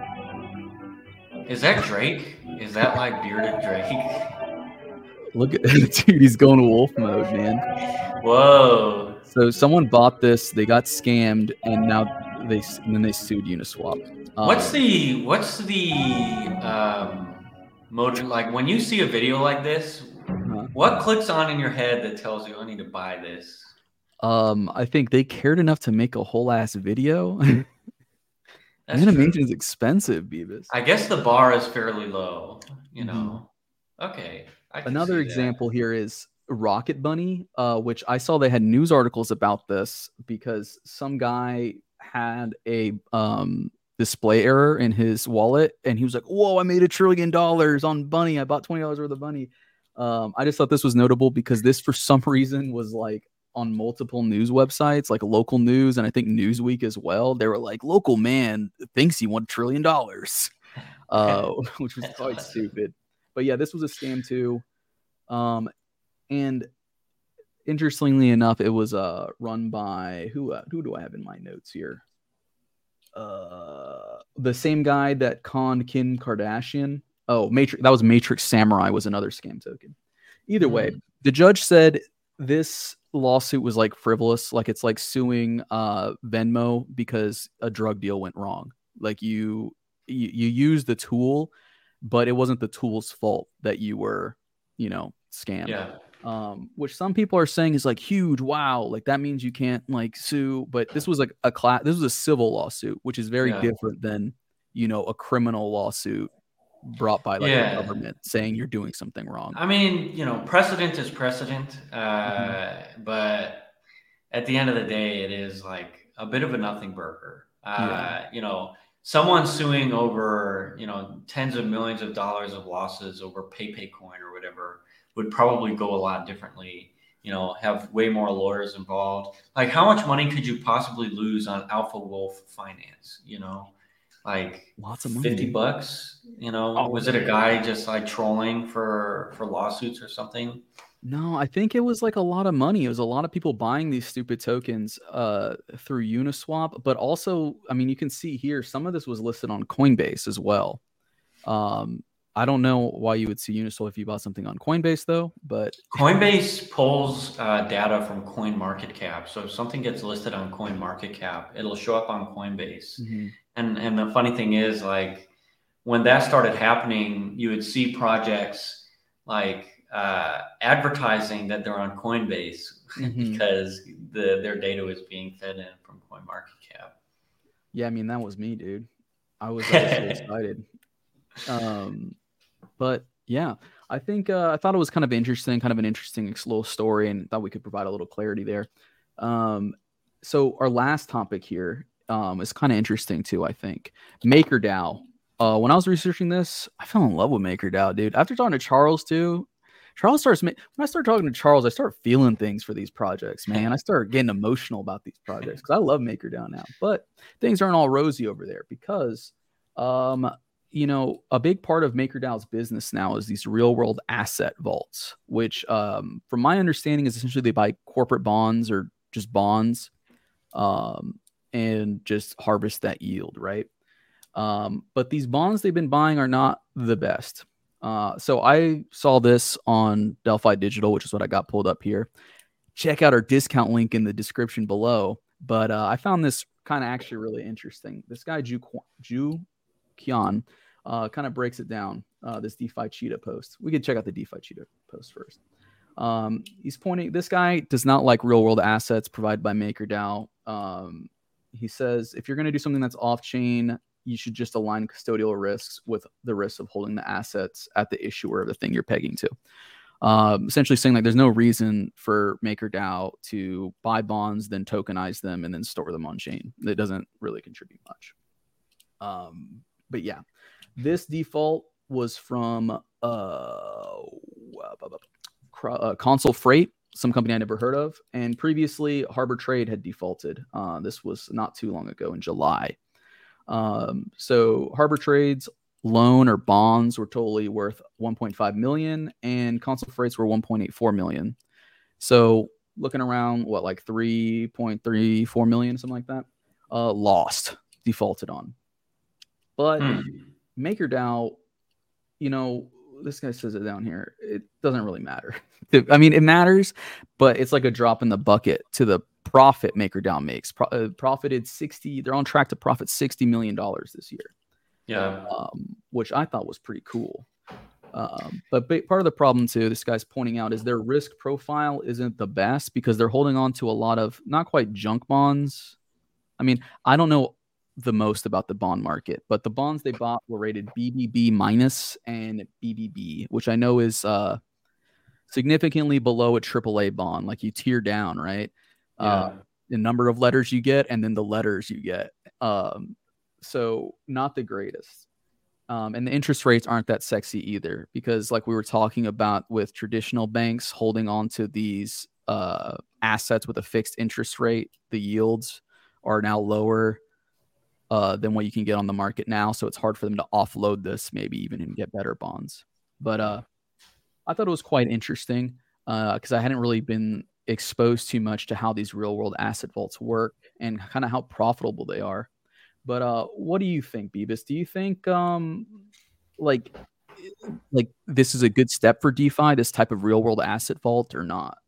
Is that Drake? Is that like bearded Drake? Look at dude, he's going wolf mode, man. Whoa. So someone bought this, they got scammed, and now they and then they sued Uniswap. Um, what's the what's the um motive, like when you see a video like this, uh-huh. what clicks on in your head that tells you I need to buy this? Um, I think they cared enough to make a whole ass video. Animation is expensive, Beavis. I guess the bar is fairly low, you know. Mm-hmm. Okay. Another example here is Rocket Bunny, uh, which I saw they had news articles about this because some guy had a um, display error in his wallet, and he was like, "Whoa, I made a trillion dollars on Bunny. I bought twenty dollars worth of Bunny." Um, I just thought this was notable because this, for some reason, was like on multiple news websites, like local news, and I think Newsweek as well. They were like, "Local man thinks he won a trillion dollars," uh, which was quite stupid. But yeah, this was a scam too. Um, and interestingly enough, it was uh run by who? Uh, who do I have in my notes here? Uh, the same guy that conned Kim Kardashian. Oh, Matrix. That was Matrix Samurai. Was another scam token. Either way, mm-hmm. the judge said this lawsuit was like frivolous. Like it's like suing uh Venmo because a drug deal went wrong. Like you you, you use the tool, but it wasn't the tool's fault that you were, you know, scammed. Yeah. Um, which some people are saying is like huge. Wow. Like that means you can't like sue, but this was like a class. This was a civil lawsuit, which is very yeah. different than, you know, a criminal lawsuit brought by like yeah. the government saying you're doing something wrong. I mean, you know, precedent is precedent. Uh, mm-hmm. But at the end of the day, it is like a bit of a nothing burger. Uh, yeah. You know, someone suing over, you know, tens of millions of dollars of losses over PayPayCoin or whatever would probably go a lot differently, you know, have way more lawyers involved. Like how much money could you possibly lose on Alpha Wolf Finance, you know? Like lots of money. fifty bucks, you know, oh, was it a guy just like trolling for, for lawsuits or something? No, I think it was like a lot of money. It was a lot of people buying these stupid tokens uh, through Uniswap, but also, I mean, you can see here, some of this was listed on Coinbase as well. Um, I don't know why you would see Uniswap if you bought something on Coinbase though, but Coinbase pulls uh, data from CoinMarketCap. So if something gets listed on CoinMarketCap, it'll show up on Coinbase. Mm-hmm. And and the funny thing is, like when that started happening, you would see projects like uh, advertising that they're on Coinbase mm-hmm. because the their data was being fed in from CoinMarketCap. Yeah, I mean that was me, dude. I was, I was so excited. Um, but yeah, I think uh, I thought it was kind of interesting, kind of an interesting little story, and thought we could provide a little clarity there. Um, so our last topic here um, is kind of interesting too. I think MakerDAO. Uh, when I was researching this, I fell in love with MakerDAO, dude. After talking to Charles too, Charles starts. When I start talking to Charles, I start feeling things for these projects, man. I start getting emotional about these projects because I love MakerDAO now. But things aren't all rosy over there because, um, you know, a big part of MakerDAO's business now is these real-world asset vaults, which, um, from my understanding, is essentially they buy corporate bonds or just bonds, um, and just harvest that yield, right? Um, but these bonds they've been buying are not the best. Uh, so I saw this on Delphi Digital, which is what I got pulled up here. Check out our discount link in the description below. But uh, I found this kind of actually really interesting. This guy, Ju, Ju Qian, uh, kind of breaks it down, uh, this DeFi Cheetah post. We could check out the DeFi Cheetah post first. Um, he's pointing, this guy does not like real world assets provided by MakerDAO. Um, he says, if you're going to do something that's off chain, you should just align custodial risks with the risks of holding the assets at the issuer of the thing you're pegging to. Um, essentially saying like there's no reason for MakerDAO to buy bonds, then tokenize them, and then store them on chain. It doesn't really contribute much. Um, but yeah, this default was from uh, uh, Console Freight, some company I never heard of, and previously Harbor Trade had defaulted. Uh, this was not too long ago in July. Um, so Harbor Trade's loan or bonds were totally worth one point five million, and Console Freights were one point eight four million. So looking around, what, like three point three four million, something like that, uh, lost, defaulted on. But hmm. MakerDAO, you know, this guy says it down here. It doesn't really matter. I mean, it matters, but it's like a drop in the bucket to the profit MakerDAO makes. Pro- uh, profited sixty. They're on track to profit sixty million dollars this year. Yeah, um, which I thought was pretty cool. Um, but ba- part of the problem too, this guy's pointing out, is their risk profile isn't the best because they're holding on to a lot of not quite junk bonds. I mean, I don't know the most about the bond market, but the bonds they bought were rated B B B minus and B B B, which I know is uh, significantly below a triple A bond. Like you tier down, right? Yeah. Uh, the number of letters you get and then the letters you get. Um, So not the greatest. Um, and the interest rates aren't that sexy either, because like we were talking about with traditional banks holding on to these uh, assets with a fixed interest rate, the yields are now lower uh, than what you can get on the market now. So it's hard for them to offload this, maybe even and get better bonds. But uh, I thought it was quite interesting because uh, I hadn't really been exposed too much to how these real world asset vaults work and kind of how profitable they are. But uh, what do you think, Beavis? Do you think um, like like this is a good step for DeFi, this type of real world asset vault, or not?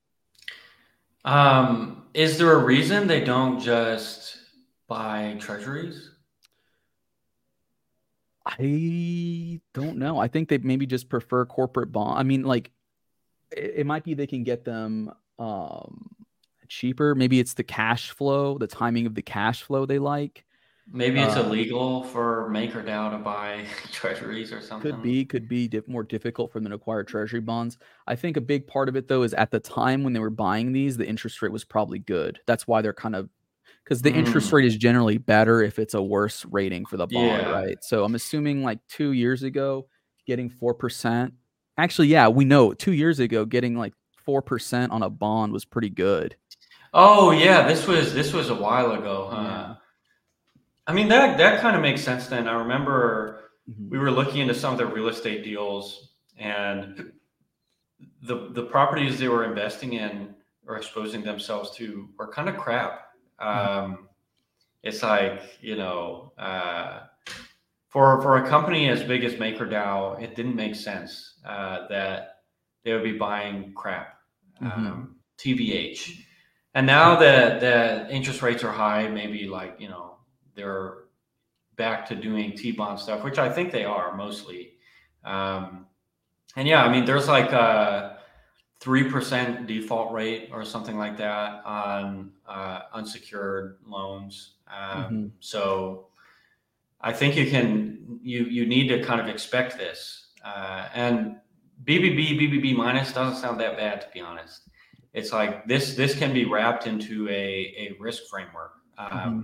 Um, is there a reason they don't just buy treasuries? I don't know. I think they maybe just prefer corporate bond. I mean, like it, it might be they can get them um, cheaper. Maybe it's the cash flow, the timing of the cash flow they like. Maybe it's uh, illegal for MakerDAO to buy treasuries or something. Could be, could be dip, more difficult for them to acquire treasury bonds. I think a big part of it, though, is at the time when they were buying these, the interest rate was probably good. That's why they're kind of, because the mm. interest rate is generally better if it's a worse rating for the bond, yeah. right? So I'm assuming like two years ago, getting four percent. Actually, yeah, we know two years ago, getting like four percent on a bond was pretty good. Oh, yeah, this was this was a while ago, huh? Yeah. I mean, that that kind of makes sense then. I remember mm-hmm. we were looking into some of the real estate deals, and the the properties they were investing in or exposing themselves to were kind of crap. Mm-hmm. Um, it's like, you know, uh, for for a company as big as MakerDAO, it didn't make sense uh, that they would be buying crap, mm-hmm. um, T B H. And now that the interest rates are high, maybe like, you know, they're back to doing T-bond stuff, which I think they are mostly. Um, and yeah, I mean, there's like a three percent default rate or something like that on uh, unsecured loans. Um, mm-hmm. So I think you can, you, you need to kind of expect this. Uh, and B B B, B B B minus doesn't sound that bad, to be honest. It's like this, this can be wrapped into a, a risk framework. Um, mm-hmm.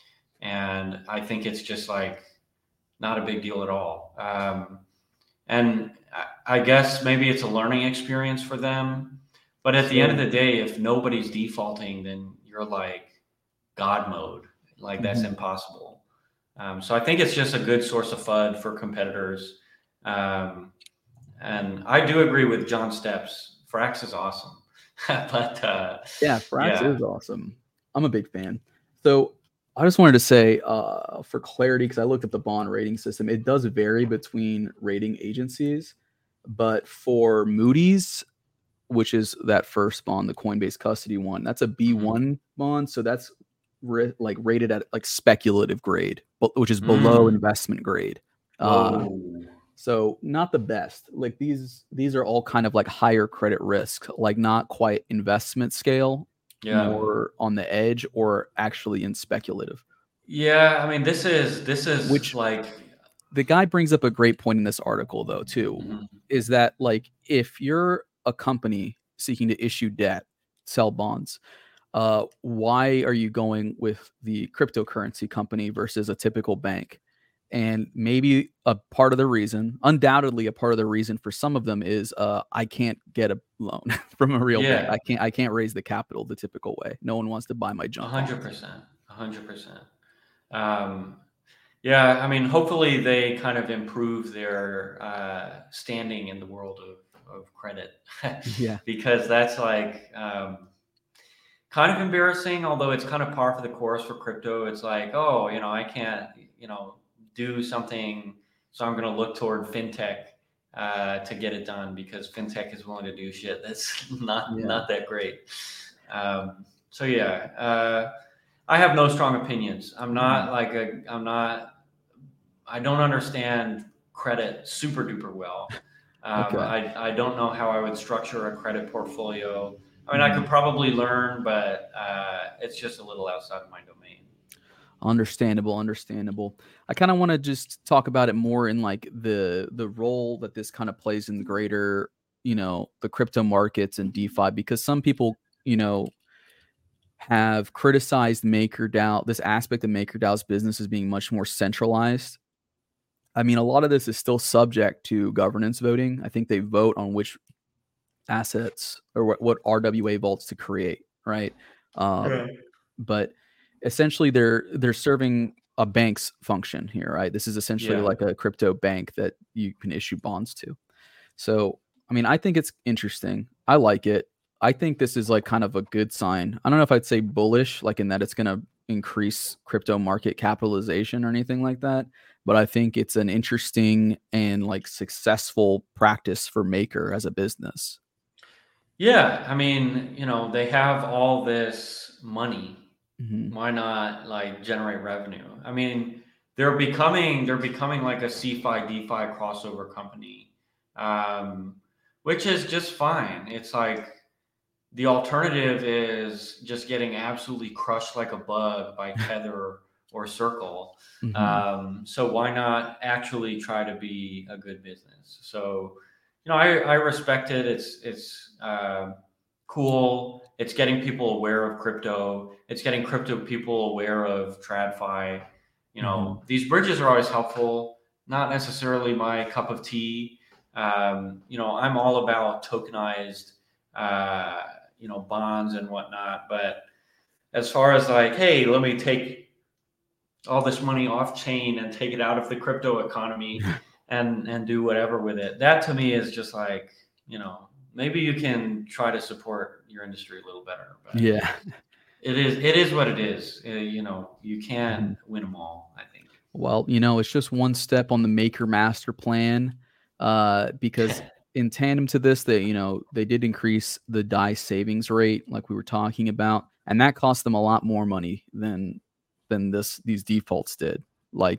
And I think it's just like not a big deal at all. Um, and I, I guess maybe it's a learning experience for them. But at the end of the day, if nobody's defaulting, then you're like God mode. Like that's mm-hmm. impossible. Um, so I think it's just a good source of F U D for competitors. Um, and I do agree with John Steps. Frax is awesome. but uh, yeah, Frax yeah. is awesome. I'm a big fan. So I just wanted to say uh, for clarity, because I looked at the bond rating system, it does vary between rating agencies. But for Moody's, which is that first bond, the Coinbase custody one, that's a B one mm-hmm. bond. So that's re- like rated at like speculative grade, which is below mm. investment grade. Uh, so not the best. Like these, these are all kind of like higher credit risk, like not quite investment scale. Yeah. More on the edge or actually in speculative. Yeah, I mean, this is this is which like the guy brings up a great point in this article though too, mm-hmm. is that like if you're a company seeking to issue debt, sell bonds, uh, why are you going with the cryptocurrency company versus a typical bank? And maybe a part of the reason, undoubtedly a part of the reason for some of them is uh, I can't get a loan from a real bank. Yeah, I can't I can't raise the capital the typical way. No one wants to buy my a junk hundred bonds. percent, a hundred percent. Um, yeah, I mean, hopefully they kind of improve their uh, standing in the world of, of credit Yeah. because that's like um, kind of embarrassing, although it's kind of par for the course for crypto. It's like, oh, you know, I can't, you know, do something, so I'm going to look toward fintech uh, to get it done because fintech is willing to do shit that's not Yeah. not that great. Um, so yeah, uh, I have no strong opinions. I'm not like a, I'm not, I don't understand credit super duper well. Um, Okay. I, I don't know how I would structure a credit portfolio. I mean, I could probably learn, but uh, it's just a little outside of my domain. Understandable, understandable. I kind of want to just talk about it more in like the the role that this kind of plays in the greater, you know, the crypto markets and DeFi, because some people, you know, have criticized MakerDAO, this aspect of MakerDAO's business as being much more centralized. I mean, a lot of this is still subject to governance voting. I think they vote on which assets or what, what R W A vaults to create, right? Um, Yeah. But essentially, they're they're serving a bank's function here, right? This is essentially Yeah. like a crypto bank that you can issue bonds to. So, I mean, I think it's interesting. I like it. I think this is like kind of a good sign. I don't know if I'd say bullish, like in that it's going to increase crypto market capitalization or anything like that. But I think it's an interesting and like successful practice for Maker as a business. Yeah, I mean, you know, they have all this money. Mhm. Why not like generate revenue? I mean, they're becoming they're becoming like a CeFi DeFi crossover company, um, which is just fine. It's like the alternative is just getting absolutely crushed like a bug by Tether or Circle. Mhm. Um, so why not actually try to be a good business? So, you know, I, I respect it. It's it's uh, cool. It's getting people aware of crypto. It's getting crypto people aware of TradFi. You know, these bridges are always helpful. Not necessarily my cup of tea. Um, you know, I'm all about tokenized, uh, you know, bonds and whatnot. But as far as like, hey, let me take all this money off chain and take it out of the crypto economy and and do whatever with it, that to me is just like, you know, maybe you can try to support your industry a little better. But Yeah. it is it is what it is. Uh, you know, you can't win them all, I think. Well, you know, it's just one step on the Maker master plan, uh, because in tandem to this, they, you know, they did increase the D A I savings rate, like we were talking about, and that cost them a lot more money than than this these defaults did, like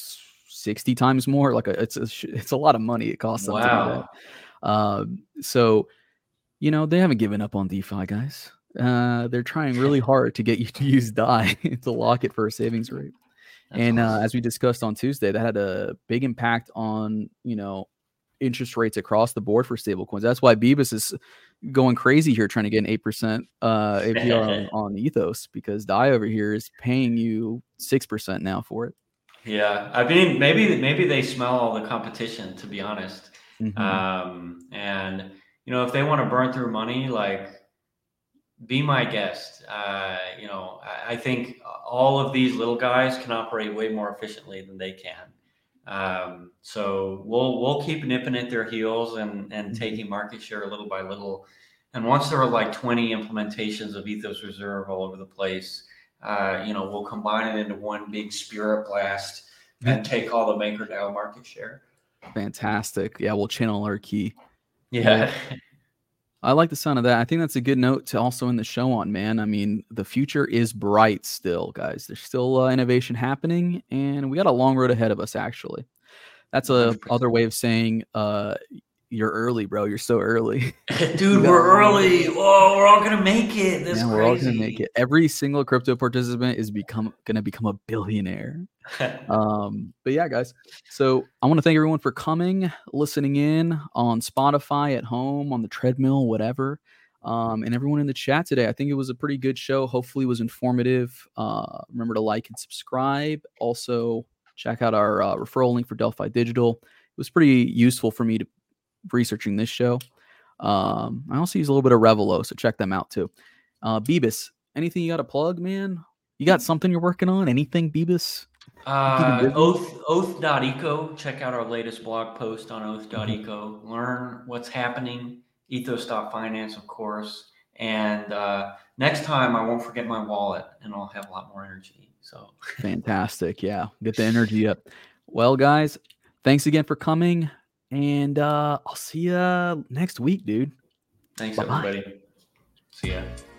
sixty times more. Like a, it's a, it's a lot of money it costs them to do Wow. that. Um, so, you know, they haven't given up on DeFi, guys. Uh, they're trying really hard to get you to use D A I to lock it for a savings rate. That's And uh, awesome. as we discussed on Tuesday, that had a big impact on, you know, interest rates across the board for stablecoins. That's why Beebus is going crazy here trying to get an eight percent uh, A P R on, on Ethos, because D A I over here is paying you six percent now for it. Yeah, I mean, maybe maybe they smell all the competition, to be honest. Mhm. Um, and you know, if they want to burn through money, like, be my guest. Uh, you know, I, I think all of these little guys can operate way more efficiently than they can. Um, so we'll we'll keep nipping at their heels and and taking market share little by little. And once there are like twenty implementations of Ethos Reserve all over the place, uh, you know, we'll combine it into one big spirit blast and take all the MakerDAO market share. Fantastic. Yeah, we'll channel our key. Yeah. I like the sound of that. I think that's a good note to also end the show on, man. I mean, the future is bright still, guys. There's still uh, innovation happening, and we got a long road ahead of us, actually. That's a one hundred percent. other way of saying uh, You're early, bro. You're so early. Dude, we're early. Oh, we're all gonna make it. That's Man, crazy. we're all gonna make it. Every single crypto participant is become gonna become a billionaire. um, but yeah, guys. So I want to thank everyone for coming, listening in on Spotify, at home, on the treadmill, whatever. Um, and everyone in the chat today. I think it was a pretty good show. Hopefully, it was informative. Uh, remember to like and subscribe. Also, check out our uh, referral link for Delphi Digital. It was pretty useful for me to researching this show. Um, I also use a little bit of Revelo, so check them out too. Uh, Beebus, anything you got to plug, man? You got something you're working on? Anything, Beebus? Uh, oath oath dot eco. Check out our latest blog post on oath dot eco. Mm-hmm. Learn what's happening. Ethos dot finance, of course. And uh, next time, I won't forget my wallet, and I'll have a lot more energy. So fantastic, yeah. Get the energy up. Well, guys, thanks again for coming. And uh, I'll see you next week, dude. Thanks, Bye-bye. everybody. See ya.